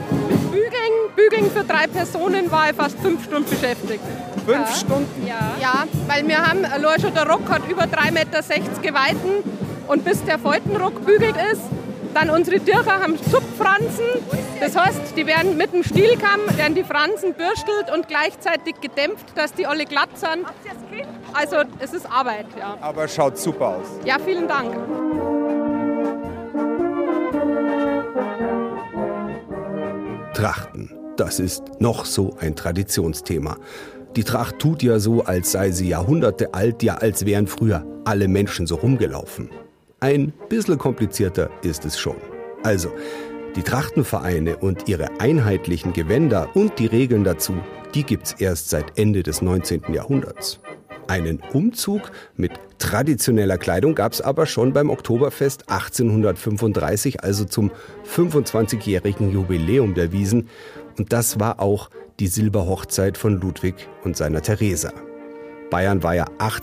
Bügeln für 3 Personen war ich fast 5 Stunden beschäftigt. 5 Stunden? Ja, weil wir haben, allein schon der Rock hat über 3,60 Meter Geweiten und bis der Faltenrock bügelt ist, dann unsere Tücher haben Zupffransen, das heißt, die werden mit dem Stielkamm, werden die Fransen bürstelt und gleichzeitig gedämpft, dass die alle glatt sind. Also es ist Arbeit, ja. Aber schaut super aus. Ja, vielen Dank. Trachten, das ist noch so ein Traditionsthema. Die Tracht tut ja so, als sei sie Jahrhunderte alt, ja als wären früher alle Menschen so rumgelaufen. Ein bisschen komplizierter ist es schon. Also, die Trachtenvereine und ihre einheitlichen Gewänder und die Regeln dazu, die gibt's erst seit Ende des 19. Jahrhunderts. Einen Umzug mit traditioneller Kleidung gab es aber schon beim Oktoberfest 1835, also zum 25-jährigen Jubiläum der Wiesn. Und das war auch die Silberhochzeit von Ludwig und seiner Theresa. Bayern war ja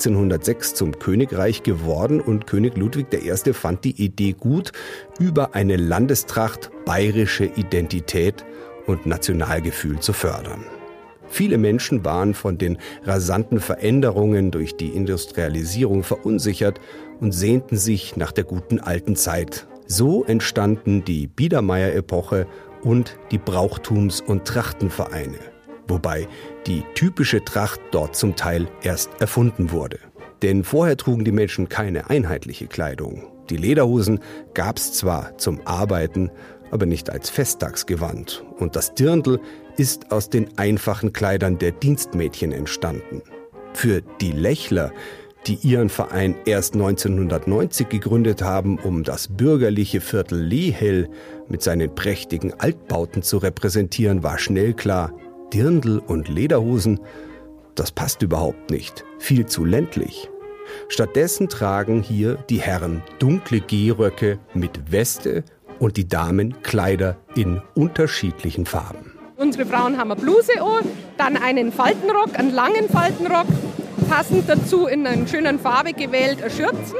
1806 zum Königreich geworden und König Ludwig I. fand die Idee gut, über eine Landestracht bayerische Identität und Nationalgefühl zu fördern. Viele Menschen waren von den rasanten Veränderungen durch die Industrialisierung verunsichert und sehnten sich nach der guten alten Zeit. So entstanden die Biedermeier-Epoche und die Brauchtums- und Trachtenvereine, wobei die typische Tracht dort zum Teil erst erfunden wurde. Denn vorher trugen die Menschen keine einheitliche Kleidung. Die Lederhosen gab's zwar zum Arbeiten, aber nicht als Festtagsgewand. Und das Dirndl ist aus den einfachen Kleidern der Dienstmädchen entstanden. Für die Lechler, die ihren Verein erst 1990 gegründet haben, um das bürgerliche Viertel Lehel mit seinen prächtigen Altbauten zu repräsentieren, war schnell klar, Dirndl und Lederhosen, das passt überhaupt nicht, viel zu ländlich. Stattdessen tragen hier die Herren dunkle Gehröcke mit Weste und die Damen Kleider in unterschiedlichen Farben. Unsere Frauen haben eine Bluse an, dann einen Faltenrock, einen langen Faltenrock, passend dazu in einer schönen Farbe gewählt ein Schürzen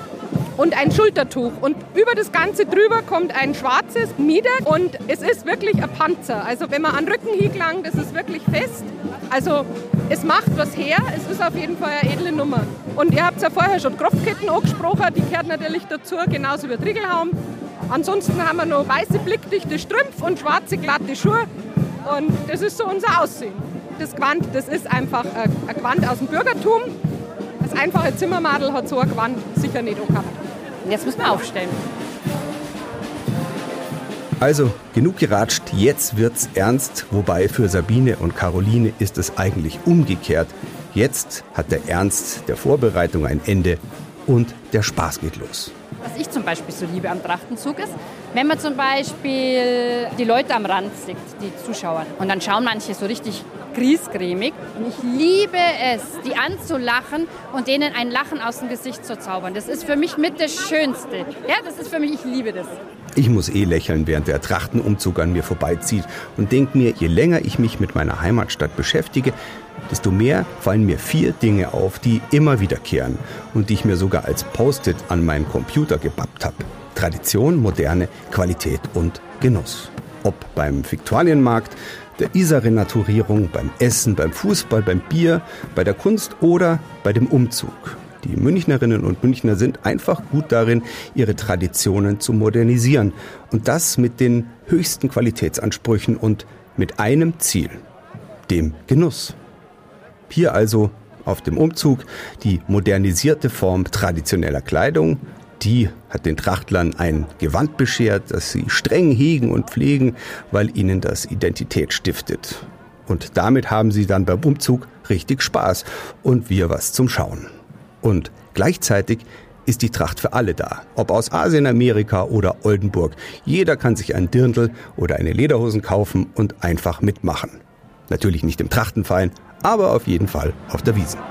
und ein Schultertuch. Und über das Ganze drüber kommt ein schwarzes Mieder und es ist wirklich ein Panzer. Also wenn man an den Rücken hingelangt, das ist wirklich fest. Also es macht was her, es ist auf jeden Fall eine edle Nummer. Und ihr habt ja vorher schon die Kropfketten angesprochen, die gehört natürlich dazu, genauso wie der Triegelhaum. Ansonsten haben wir noch weiße blickdichte Strümpfe und schwarze glatte Schuhe. Und das ist so unser Aussehen. Das Gewand, das ist einfach ein Gewand aus dem Bürgertum. Das einfache Zimmermadel hat so ein Gewand sicher nicht gehabt. Jetzt müssen wir aufstellen. Also, genug geratscht, jetzt wird's ernst. Wobei für Sabine und Caroline ist es eigentlich umgekehrt. Jetzt hat der Ernst der Vorbereitung ein Ende und der Spaß geht los. Was ich zum Beispiel so liebe am Trachtenzug ist, wenn man zum Beispiel die Leute am Rand sieht, die Zuschauer, und dann schauen manche so richtig griesgrämig. Und ich liebe es, die anzulachen und denen ein Lachen aus dem Gesicht zu zaubern. Das ist für mich mit das Schönste. Ja, das ist für mich, ich liebe das. Ich muss lächeln, während der Trachtenumzug an mir vorbeizieht und denke mir, je länger ich mich mit meiner Heimatstadt beschäftige, desto mehr fallen mir 4 Dinge auf, die immer wiederkehren und die ich mir sogar als Post-it an meinen Computer gebappt habe. Tradition, Moderne, Qualität und Genuss. Ob beim Viktualienmarkt, der Isar-Renaturierung, beim Essen, beim Fußball, beim Bier, bei der Kunst oder bei dem Umzug. Die Münchnerinnen und Münchner sind einfach gut darin, ihre Traditionen zu modernisieren. Und das mit den höchsten Qualitätsansprüchen und mit einem Ziel, dem Genuss. Hier also auf dem Umzug die modernisierte Form traditioneller Kleidung. Die hat den Trachtlern ein Gewand beschert, das sie streng hegen und pflegen, weil ihnen das Identität stiftet. Und damit haben sie dann beim Umzug richtig Spaß und wir was zum Schauen. Und gleichzeitig ist die Tracht für alle da. Ob aus Asien, Amerika oder Oldenburg. Jeder kann sich ein Dirndl oder eine Lederhosen kaufen und einfach mitmachen. Natürlich nicht im Trachtenverein, aber auf jeden Fall auf der Wiesn.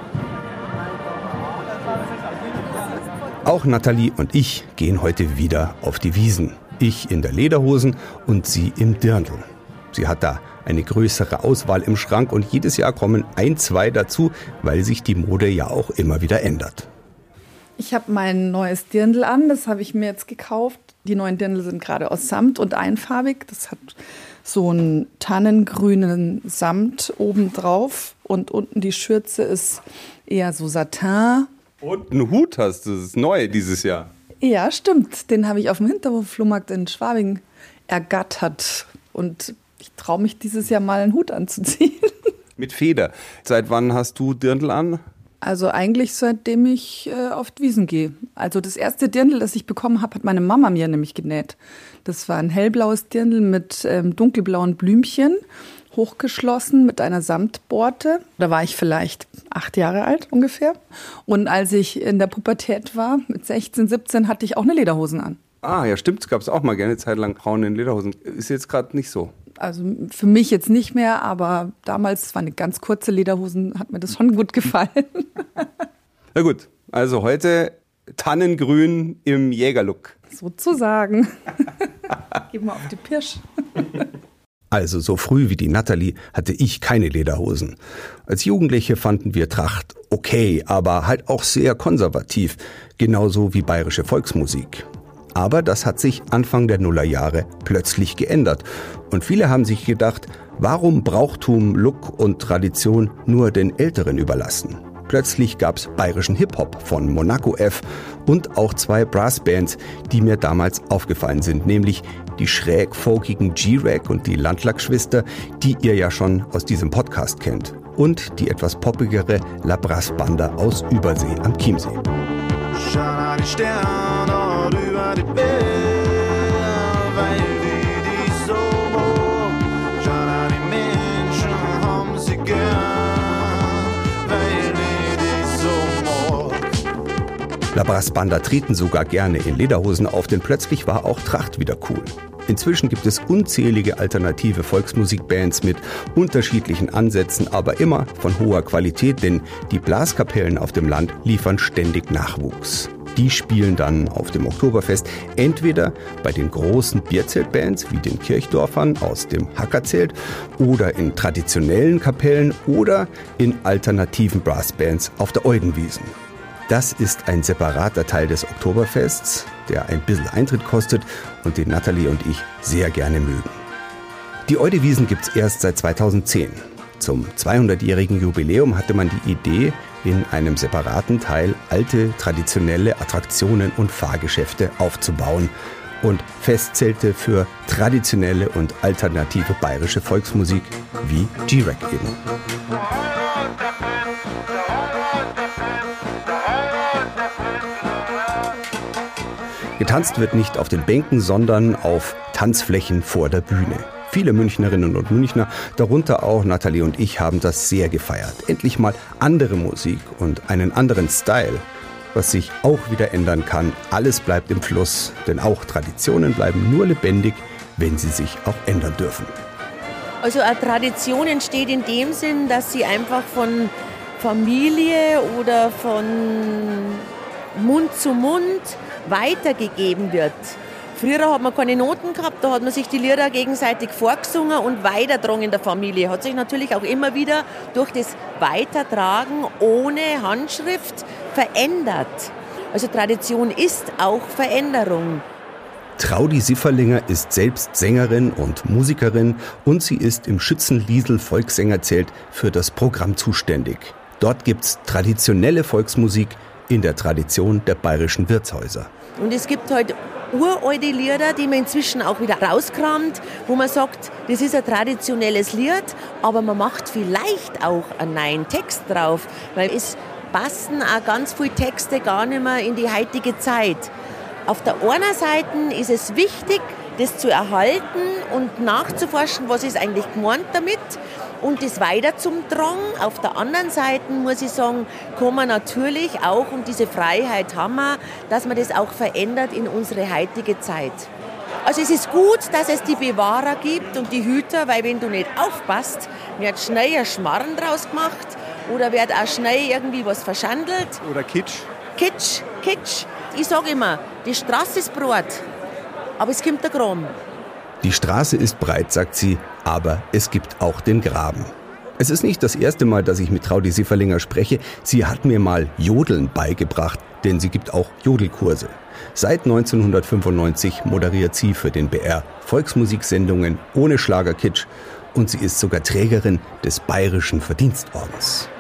Auch Nathalie und ich gehen heute wieder auf die Wiesn. Ich in der Lederhosen und sie im Dirndl. Sie hat da eine größere Auswahl im Schrank und jedes Jahr kommen 1, 2 dazu, weil sich die Mode ja auch immer wieder ändert. Ich habe mein neues Dirndl an, das habe ich mir jetzt gekauft. Die neuen Dirndl sind gerade aus Samt und einfarbig. Das hat so einen tannengrünen Samt obendrauf und unten die Schürze ist eher so Satin. Und einen Hut hast du, das ist neu dieses Jahr. Ja, stimmt. Den habe ich auf dem Hinterhof-Flohmarkt in Schwabing ergattert. Und ich traue mich dieses Jahr mal einen Hut anzuziehen. Mit Feder. Seit wann hast du Dirndl an? Also eigentlich seitdem ich auf die Wiesn gehe. Also das erste Dirndl, das ich bekommen habe, hat meine Mama mir nämlich genäht. Das war ein hellblaues Dirndl mit dunkelblauen Blümchen, hochgeschlossen mit einer Samtborte. Da war ich vielleicht 8 Jahre alt ungefähr. Und als ich in der Pubertät war, mit 16, 17, hatte ich auch eine Lederhosen an. Ah, ja stimmt, es gab es auch mal gerne eine Zeit lang Frauen in Lederhosen. Ist jetzt gerade nicht so. Also für mich jetzt nicht mehr, aber damals, es war eine ganz kurze Lederhosen, hat mir das schon gut gefallen. Na gut, also heute Tannengrün im Jägerlook. Sozusagen. Gib mal auf die Pirsch. Also so früh wie die Natalie hatte ich keine Lederhosen. Als Jugendliche fanden wir Tracht okay, aber halt auch sehr konservativ, genauso wie bayerische Volksmusik. Aber das hat sich Anfang der Nullerjahre plötzlich geändert. Und viele haben sich gedacht, warum Brauchtum, Look und Tradition nur den Älteren überlassen? Plötzlich gab's bayerischen Hip-Hop von Monaco F und auch 2 Brassbands, die mir damals aufgefallen sind, nämlich die schräg-folkigen G-Rag und die Landlackschwister, die ihr ja schon aus diesem Podcast kennt, und die etwas poppigere La Brass Banda aus Übersee am Chiemsee. Schau die Sterne über die Berge, weil die so hoch. Schau die Menschen haben sie gern, weil die so hoch. La Brass Banda treten sogar gerne in Lederhosen auf, denn plötzlich war auch Tracht wieder cool. Inzwischen gibt es unzählige alternative Volksmusikbands mit unterschiedlichen Ansätzen, aber immer von hoher Qualität, denn die Blaskapellen auf dem Land liefern ständig Nachwuchs. Die spielen dann auf dem Oktoberfest entweder bei den großen Bierzeltbands wie den Kirchdorfern aus dem Hackerzelt oder in traditionellen Kapellen oder in alternativen Brassbands auf der Eudenwiesen. Das ist ein separater Teil des Oktoberfests, der ein bisschen Eintritt kostet und den Natalie und ich sehr gerne mögen. Die Eudewiesen gibt's erst seit 2010. Zum 200-jährigen Jubiläum hatte man die Idee, in einem separaten Teil alte, traditionelle Attraktionen und Fahrgeschäfte aufzubauen und Festzelte für traditionelle und alternative bayerische Volksmusik wie G-Rag eben. Getanzt wird nicht auf den Bänken, sondern auf Tanzflächen vor der Bühne. Viele Münchnerinnen und Münchner, darunter auch Natalie und ich, haben das sehr gefeiert. Endlich mal andere Musik und einen anderen Style. Was sich auch wieder ändern kann, alles bleibt im Fluss, denn auch Traditionen bleiben nur lebendig, wenn sie sich auch ändern dürfen. Also eine Tradition entsteht in dem Sinn, dass sie einfach von Familie oder von Mund zu Mund weitergegeben wird. Früher hat man keine Noten gehabt, da hat man sich die Lieder gegenseitig vorgesungen und weitergetragen in der Familie. Hat sich natürlich auch immer wieder durch das Weitertragen ohne Handschrift verändert. Also Tradition ist auch Veränderung. Traudi Sifferlinger ist selbst Sängerin und Musikerin und sie ist im Schützenliesl Volkssängerzelt für das Programm zuständig. Dort gibt's traditionelle Volksmusik in der Tradition der bayerischen Wirtshäuser. Und es gibt halt uralte Lieder, die man inzwischen auch wieder rauskramt, wo man sagt, das ist ein traditionelles Lied, aber man macht vielleicht auch einen neuen Text drauf, weil es passen auch ganz viele Texte gar nicht mehr in die heutige Zeit. Auf der einen Seite ist es wichtig, das zu erhalten und nachzuforschen, was ist eigentlich gemeint damit und das weiter zum Drang. Auf der anderen Seite muss ich sagen, kann man natürlich auch, und diese Freiheit haben wir, dass man das auch verändert in unsere heutige Zeit. Also es ist gut, dass es die Bewahrer gibt und die Hüter, weil wenn du nicht aufpasst, wird schnell ein Schmarrn draus gemacht oder wird auch schnell irgendwie was verschandelt. Oder Kitsch. Kitsch. Ich sage immer, die Straße ist breit, aber es kommt der Graben. Die Straße ist breit, sagt sie, aber es gibt auch den Graben. Es ist nicht das erste Mal, dass ich mit Traudi Sifferlinger spreche. Sie hat mir mal Jodeln beigebracht, denn sie gibt auch Jodelkurse. Seit 1995 moderiert sie für den BR Volksmusiksendungen ohne Schlagerkitsch und sie ist sogar Trägerin des Bayerischen Verdienstordens.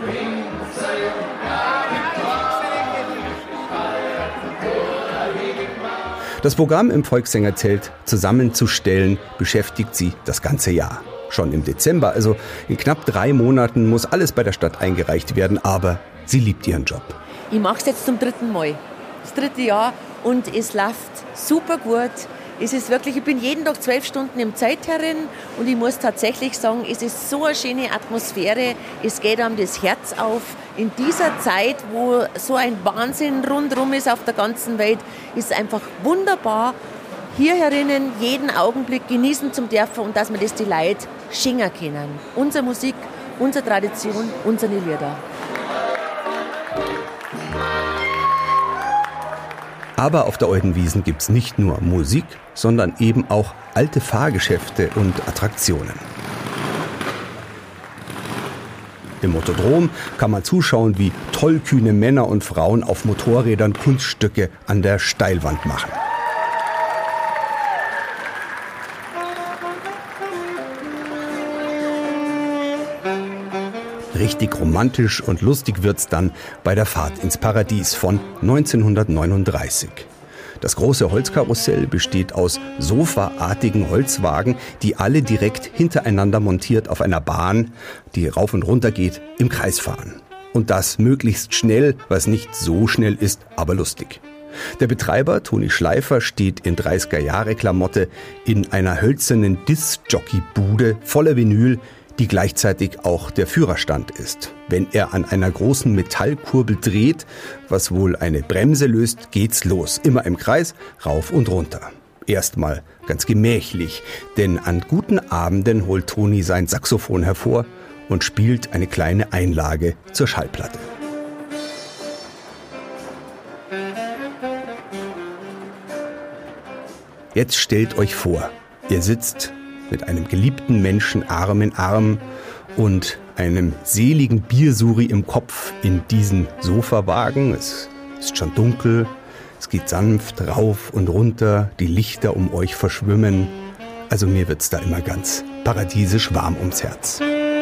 Das Programm im Volkssängerzelt zusammenzustellen, beschäftigt sie das ganze Jahr. Schon im Dezember, also in knapp 3 Monaten, muss alles bei der Stadt eingereicht werden, aber sie liebt ihren Job. Ich mache es jetzt zum 3. Mal, das 3. Jahr und es läuft super gut. Es ist wirklich, ich bin jeden Tag 12 Stunden im Zelt herin und ich muss tatsächlich sagen, es ist so eine schöne Atmosphäre, es geht einem das Herz auf. In dieser Zeit, wo so ein Wahnsinn rundherum ist auf der ganzen Welt, ist es einfach wunderbar, hier herinnen jeden Augenblick genießen zum dürfen und dass wir das die Leute schingen können. Unsere Musik, unsere Tradition, unsere Lieder. Aber auf der Oldenwiesen gibt's nicht nur Musik, sondern eben auch alte Fahrgeschäfte und Attraktionen. Im Motodrom kann man zuschauen, wie tollkühne Männer und Frauen auf Motorrädern Kunststücke an der Steilwand machen. Richtig romantisch und lustig wird's dann bei der Fahrt ins Paradies von 1939. Das große Holzkarussell besteht aus sofaartigen Holzwagen, die alle direkt hintereinander montiert auf einer Bahn, die rauf und runter geht, im Kreis fahren. Und das möglichst schnell, was nicht so schnell ist, aber lustig. Der Betreiber, Toni Schleifer, steht in 30er-Jahre-Klamotte in einer hölzernen Disc-Jockey-Bude voller Vinyl, die gleichzeitig auch der Führerstand ist. Wenn er an einer großen Metallkurbel dreht, was wohl eine Bremse löst, geht's los. Immer im Kreis, rauf und runter. Erstmal ganz gemächlich, denn an guten Abenden holt Toni sein Saxophon hervor und spielt eine kleine Einlage zur Schallplatte. Jetzt stellt euch vor, ihr sitzt mit einem geliebten Menschen Arm in Arm und einem seligen Biersuri im Kopf in diesen Sofawagen. Es ist schon dunkel, es geht sanft rauf und runter, die Lichter um euch verschwimmen. Also mir wird's da immer ganz paradiesisch warm ums Herz.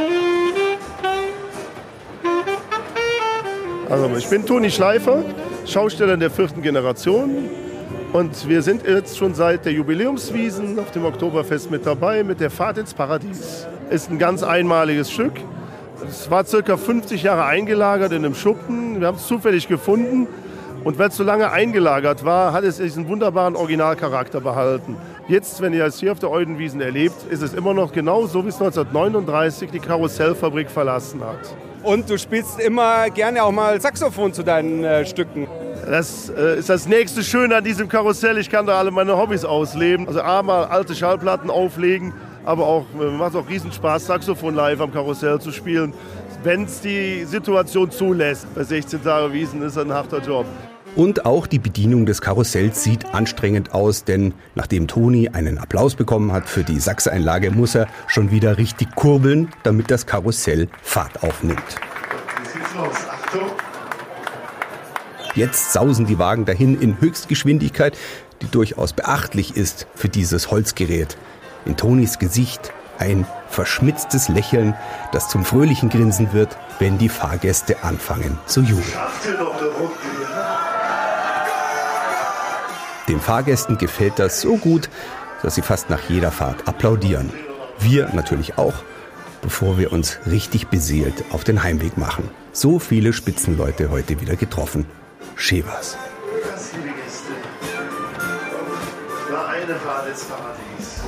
Also ich bin Toni Schleifer, Schausteller der 4. Generation. Und wir sind jetzt schon seit der Jubiläumswiesen auf dem Oktoberfest mit dabei, mit der Fahrt ins Paradies. Ist ein ganz einmaliges Stück. Es war circa 50 Jahre eingelagert in einem Schuppen. Wir haben es zufällig gefunden. Und weil es so lange eingelagert war, hat es diesen wunderbaren Originalcharakter behalten. Jetzt, wenn ihr es hier auf der Oldenwiesen erlebt, ist es immer noch genau so, wie es 1939 die Karussellfabrik verlassen hat. Und du spielst immer gerne auch mal Saxophon zu deinen Stücken. Das ist das nächste Schöne an diesem Karussell. Ich kann da alle meine Hobbys ausleben. Also einmal alte Schallplatten auflegen, aber auch macht auch riesen Spaß, Saxophon live am Karussell zu spielen, wenn es die Situation zulässt. Bei 16 Tage Wiesen ist das ein harter Job. Und auch die Bedienung des Karussells sieht anstrengend aus, denn nachdem Toni einen Applaus bekommen hat für die Sachseinlage, muss er schon wieder richtig kurbeln, damit das Karussell Fahrt aufnimmt. Achtung! Jetzt sausen die Wagen dahin in Höchstgeschwindigkeit, die durchaus beachtlich ist für dieses Holzgerät. In Tonis Gesicht ein verschmitztes Lächeln, das zum fröhlichen Grinsen wird, wenn die Fahrgäste anfangen zu jubeln. Den Fahrgästen gefällt das so gut, dass sie fast nach jeder Fahrt applaudieren. Wir natürlich auch, bevor wir uns richtig beseelt auf den Heimweg machen. So viele Spitzenleute heute wieder getroffen. Schön war's. Das, liebe Gäste, war eine Fahrt ins Paradies.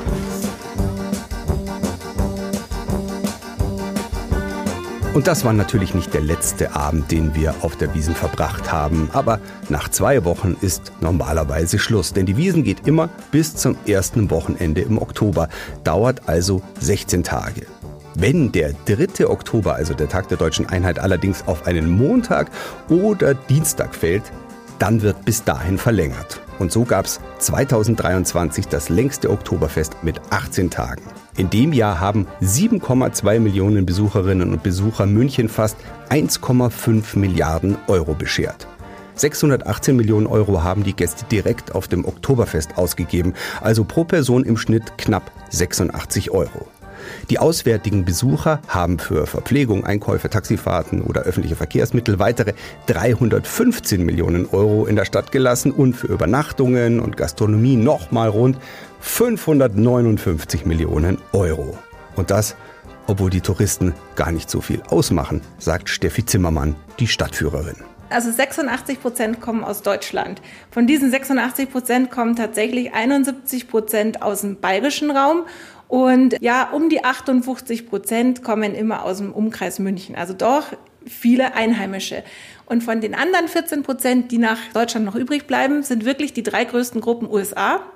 Und das war natürlich nicht der letzte Abend, den wir auf der Wiesn verbracht haben. Aber nach 2 Wochen ist normalerweise Schluss. Denn die Wiesn geht immer bis zum ersten Wochenende im Oktober. Dauert also 16 Tage. Wenn der 3. Oktober, also der Tag der Deutschen Einheit, allerdings auf einen Montag oder Dienstag fällt, dann wird bis dahin verlängert. Und so gab es 2023 das längste Oktoberfest mit 18 Tagen. In dem Jahr haben 7,2 Millionen Besucherinnen und Besucher München fast 1,5 Milliarden Euro beschert. 618 Millionen Euro haben die Gäste direkt auf dem Oktoberfest ausgegeben, also pro Person im Schnitt knapp 86 Euro. Die auswärtigen Besucher haben für Verpflegung, Einkäufe, Taxifahrten oder öffentliche Verkehrsmittel weitere 315 Millionen Euro in der Stadt gelassen und für Übernachtungen und Gastronomie nochmal rund 559 Millionen Euro. Und das, obwohl die Touristen gar nicht so viel ausmachen, sagt Steffi Zimmermann, die Stadtführerin. Also 86% kommen aus Deutschland. Von diesen 86% kommen tatsächlich 71% aus dem bayerischen Raum. Und ja, um die 58% kommen immer aus dem Umkreis München. Also doch viele Einheimische. Und von den anderen 14%, die nach Deutschland noch übrig bleiben, sind wirklich die 3 größten Gruppen USA,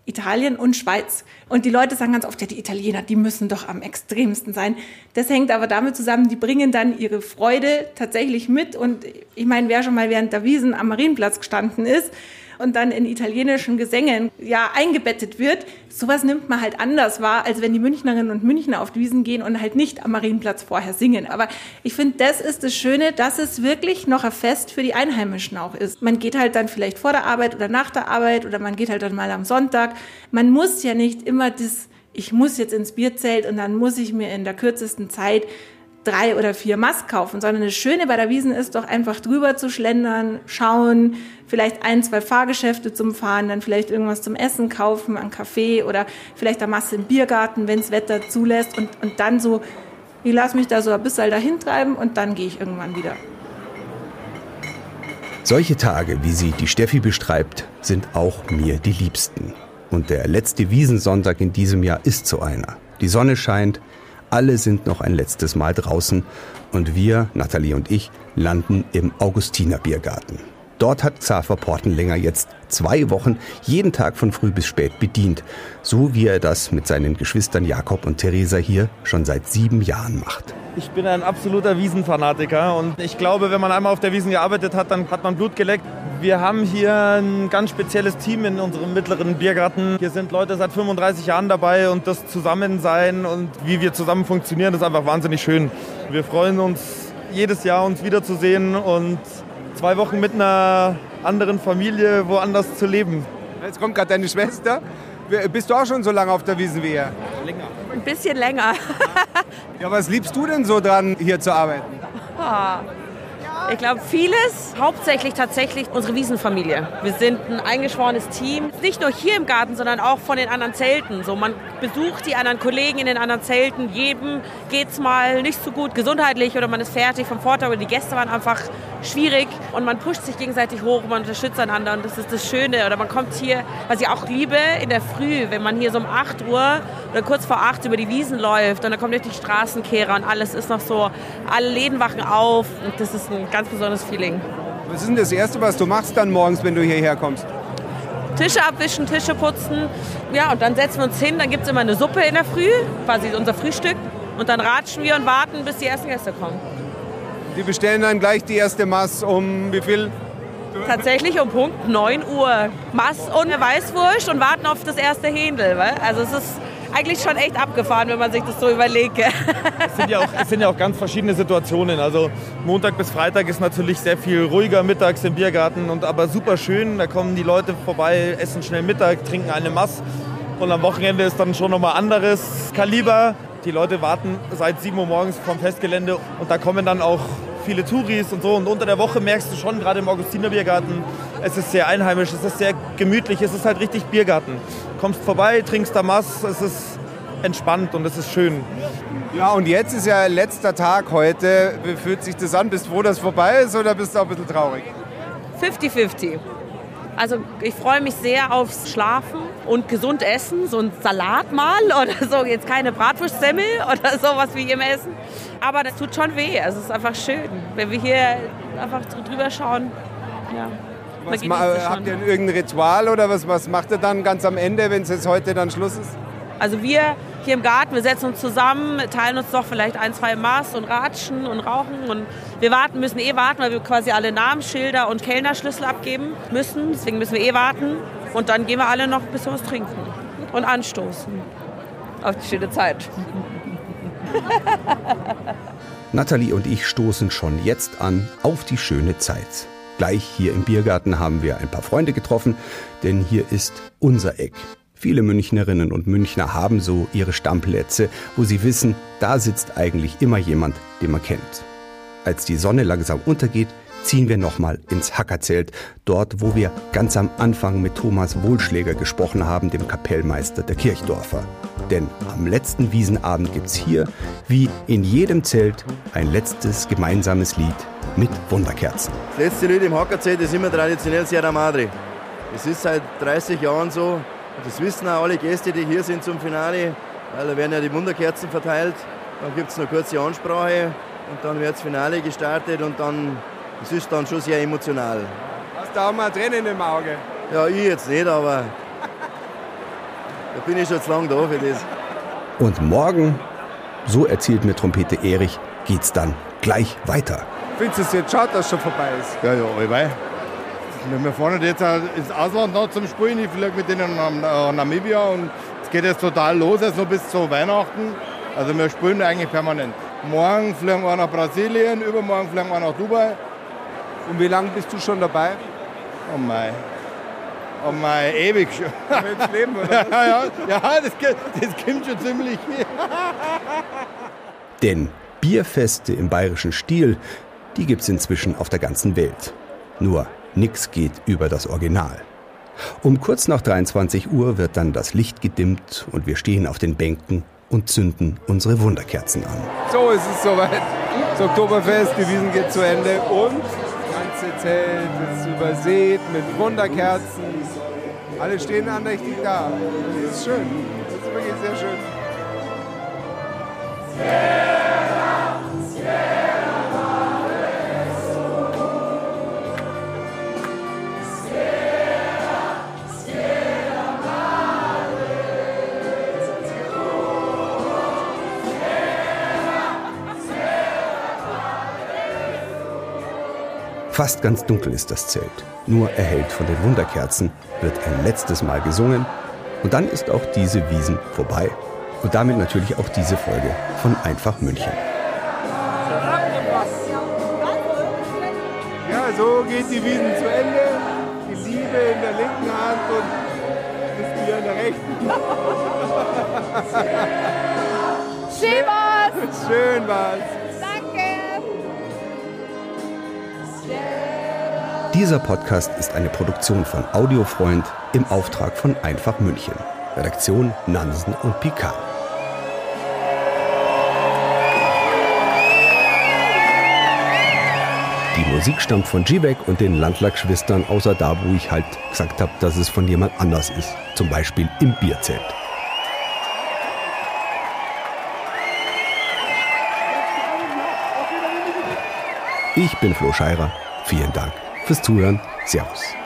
Italien und Schweiz. Und die Leute sagen ganz oft, ja, die Italiener, die müssen doch am extremsten sein. Das hängt aber damit zusammen, die bringen dann ihre Freude tatsächlich mit. Und ich meine, wer schon mal während der Wiesn am Marienplatz gestanden ist und dann in italienischen Gesängen eingebettet wird, sowas nimmt man halt anders wahr, als wenn die Münchnerinnen und Münchner auf die Wiesn gehen und halt nicht am Marienplatz vorher singen. Aber ich finde, das ist das Schöne, dass es wirklich noch ein Fest für die Einheimischen auch ist. Man geht halt dann vielleicht vor der Arbeit oder nach der Arbeit oder man geht halt dann mal am Sonntag. Man muss ja nicht immer ich muss jetzt ins Bierzelt und dann muss ich mir in der kürzesten Zeit 3 oder 4 Mast kaufen, sondern das Schöne bei der Wiesn ist doch einfach drüber zu schlendern, schauen, vielleicht 1, 2 Fahrgeschäfte zum Fahren, dann vielleicht irgendwas zum Essen kaufen, einen Kaffee oder vielleicht eine Masse im Biergarten, wenn das Wetter zulässt und dann so, ich lasse mich da so ein bisschen dahin treiben und dann gehe ich irgendwann wieder. Solche Tage, wie sie die Steffi beschreibt, sind auch mir die liebsten. Und der letzte Wiesnsonntag in diesem Jahr ist so einer. Die Sonne scheint, alle sind noch ein letztes Mal draußen und wir, Nathalie und ich, landen im Augustiner Biergarten. Dort hat Xaver Portenlänger jetzt 2 Wochen jeden Tag von früh bis spät bedient, so wie er das mit seinen Geschwistern Jakob und Theresa hier schon seit 7 Jahren macht. Ich bin ein absoluter Wiesenfanatiker und ich glaube, wenn man einmal auf der Wiesn gearbeitet hat, dann hat man Blut geleckt. Wir haben hier ein ganz spezielles Team in unserem mittleren Biergarten. Hier sind Leute seit 35 Jahren dabei und das Zusammensein und wie wir zusammen funktionieren, ist einfach wahnsinnig schön. Wir freuen uns jedes Jahr, uns wiederzusehen und 2 Wochen mit einer anderen Familie woanders zu leben. Jetzt kommt gerade deine Schwester. Bist du auch schon so lange auf der Wiesn wie er? Länger. Ein bisschen länger. Ja, was liebst du denn so dran, hier zu arbeiten? Ich glaube, vieles, hauptsächlich tatsächlich unsere Wiesenfamilie. Wir sind ein eingeschworenes Team, nicht nur hier im Garten, sondern auch von den anderen Zelten. So, man besucht die anderen Kollegen in den anderen Zelten, jedem geht's mal nicht so gut gesundheitlich oder man ist fertig vom Vortag oder die Gäste waren einfach schwierig und man pusht sich gegenseitig hoch, man unterstützt einander und das ist das Schöne. Oder man kommt hier, was ich auch liebe, in der Früh, wenn man hier so um 8 Uhr oder kurz vor 8 über die Wiesn läuft und dann kommen die Straßenkehrer und alles ist noch so, alle Läden wachen auf und das ist ein ganz besonderes Feeling. Was ist denn das Erste, was du machst dann morgens, wenn du hierher kommst? Tische abwischen, Tische putzen. Ja, und dann setzen wir uns hin, dann gibt es immer eine Suppe in der Früh, quasi unser Frühstück. Und dann ratschen wir und warten, bis die ersten Gäste kommen. Die bestellen dann gleich die erste Maß um wie viel? Tatsächlich um Punkt 9 Uhr. Maß und eine Weißwurst und warten auf das erste Händel. Also es ist eigentlich schon echt abgefahren, wenn man sich das so überlegt. Es sind ja auch ganz verschiedene Situationen. Also Montag bis Freitag ist natürlich sehr viel ruhiger mittags im Biergarten, aber super schön. Da kommen die Leute vorbei, essen schnell Mittag, trinken eine Maß. Und am Wochenende ist dann schon nochmal anderes Kaliber. Die Leute warten seit 7 Uhr morgens vom Festgelände und da kommen dann auch viele Touris und so. Und unter der Woche merkst du schon, gerade im Augustiner Biergarten, es ist sehr einheimisch, es ist sehr gemütlich, es ist halt richtig Biergarten. Kommst vorbei, trinkst da Maß, es ist entspannt und es ist schön. Ja, und jetzt ist ja letzter Tag heute. Wie fühlt sich das an? Bist du froh, dass es vorbei ist oder bist du auch ein bisschen traurig? 50-50. Also ich freue mich sehr aufs Schlafen und gesund essen, so ein Salat mal oder so, jetzt keine Bratwurstsemmel oder sowas wie im Essen. Aber das tut schon weh, also es ist einfach schön, wenn wir hier einfach drüber schauen. Ja. Habt ihr irgendein Ritual oder was macht ihr dann ganz am Ende, wenn es jetzt heute dann Schluss ist? Also wir hier im Garten, wir setzen uns zusammen, teilen uns doch vielleicht 1, 2 Maß und ratschen und rauchen. Und wir müssen warten, weil wir quasi alle Namensschilder und Kellnerschlüssel abgeben müssen. Deswegen müssen wir warten. Und dann gehen wir alle noch ein bisschen was trinken und anstoßen auf die schöne Zeit. Nathalie und ich stoßen schon jetzt an auf die schöne Zeit. Gleich hier im Biergarten haben wir ein paar Freunde getroffen, denn hier ist unser Eck. Viele Münchnerinnen und Münchner haben so ihre Stammplätze, wo sie wissen, da sitzt eigentlich immer jemand, den man kennt. Als die Sonne langsam untergeht, ziehen wir nochmal ins Hackerzelt, dort, wo wir ganz am Anfang mit Thomas Wohlschläger gesprochen haben, dem Kapellmeister der Kirchdorfer. Denn am letzten Wiesenabend gibt's hier, wie in jedem Zelt, ein letztes gemeinsames Lied mit Wunderkerzen. Das letzte Lied im Hackerzelt ist immer traditionell Sierra Madre. Es ist seit 30 Jahren so. Das wissen auch alle Gäste, die hier sind zum Finale, weil da werden ja die Wunderkerzen verteilt. Dann gibt es eine kurze Ansprache und dann wird das Finale gestartet und dann, das ist dann schon sehr emotional. Hast du auch mal Tränen im Auge? Ja, ich jetzt nicht, aber Da bin ich schon zu lange da für das. Und morgen, so erzählt mir Trompete Erich, geht's dann gleich weiter. Findest du es jetzt schade, dass es schon vorbei ist? Ja, allweil. Wir fahren jetzt ins Ausland noch zum Spielen. Ich fliege mit denen nach Namibia und es geht jetzt total los, jetzt noch bis zu Weihnachten. Also wir spielen eigentlich permanent. Morgen fliegen wir nach Brasilien, übermorgen fliegen wir nach Dubai. Und wie lange bist du schon dabei? Oh mein, ewig schon. Willst leben, oder? Ja, das kommt schon ziemlich. Denn Bierfeste im bayerischen Stil, die gibt's inzwischen auf der ganzen Welt. Nur nix geht über das Original. Um kurz nach 23 Uhr wird dann das Licht gedimmt und wir stehen auf den Bänken und zünden unsere Wunderkerzen an. So ist es soweit. Das Oktoberfest, die Wiesn geht zu Ende und das ganze Zelt ist übersät mit Wunderkerzen. Alle stehen andächtig da. Das ist schön. Das ist wirklich sehr schön. Fast ganz dunkel ist das Zelt. Nur erhellt von den Wunderkerzen wird ein letztes Mal gesungen. Und dann ist auch diese Wiesn vorbei. Und damit natürlich auch diese Folge von Einfach München. Ja, so geht die Wiesn zu Ende. Die Liebe in der linken Hand und das Bier in der rechten. Schön war's! Schön war's! Dieser Podcast ist eine Produktion von Audiofreund im Auftrag von Einfach München. Redaktion Nansen und Picard. Die Musik stammt von G-Weg und den Landlack-Schwestern, außer da, wo ich halt gesagt habe, dass es von jemand anders ist. Zum Beispiel im Bierzelt. Ich bin Flo Scheirer. Vielen Dank fürs Zuhören. Servus.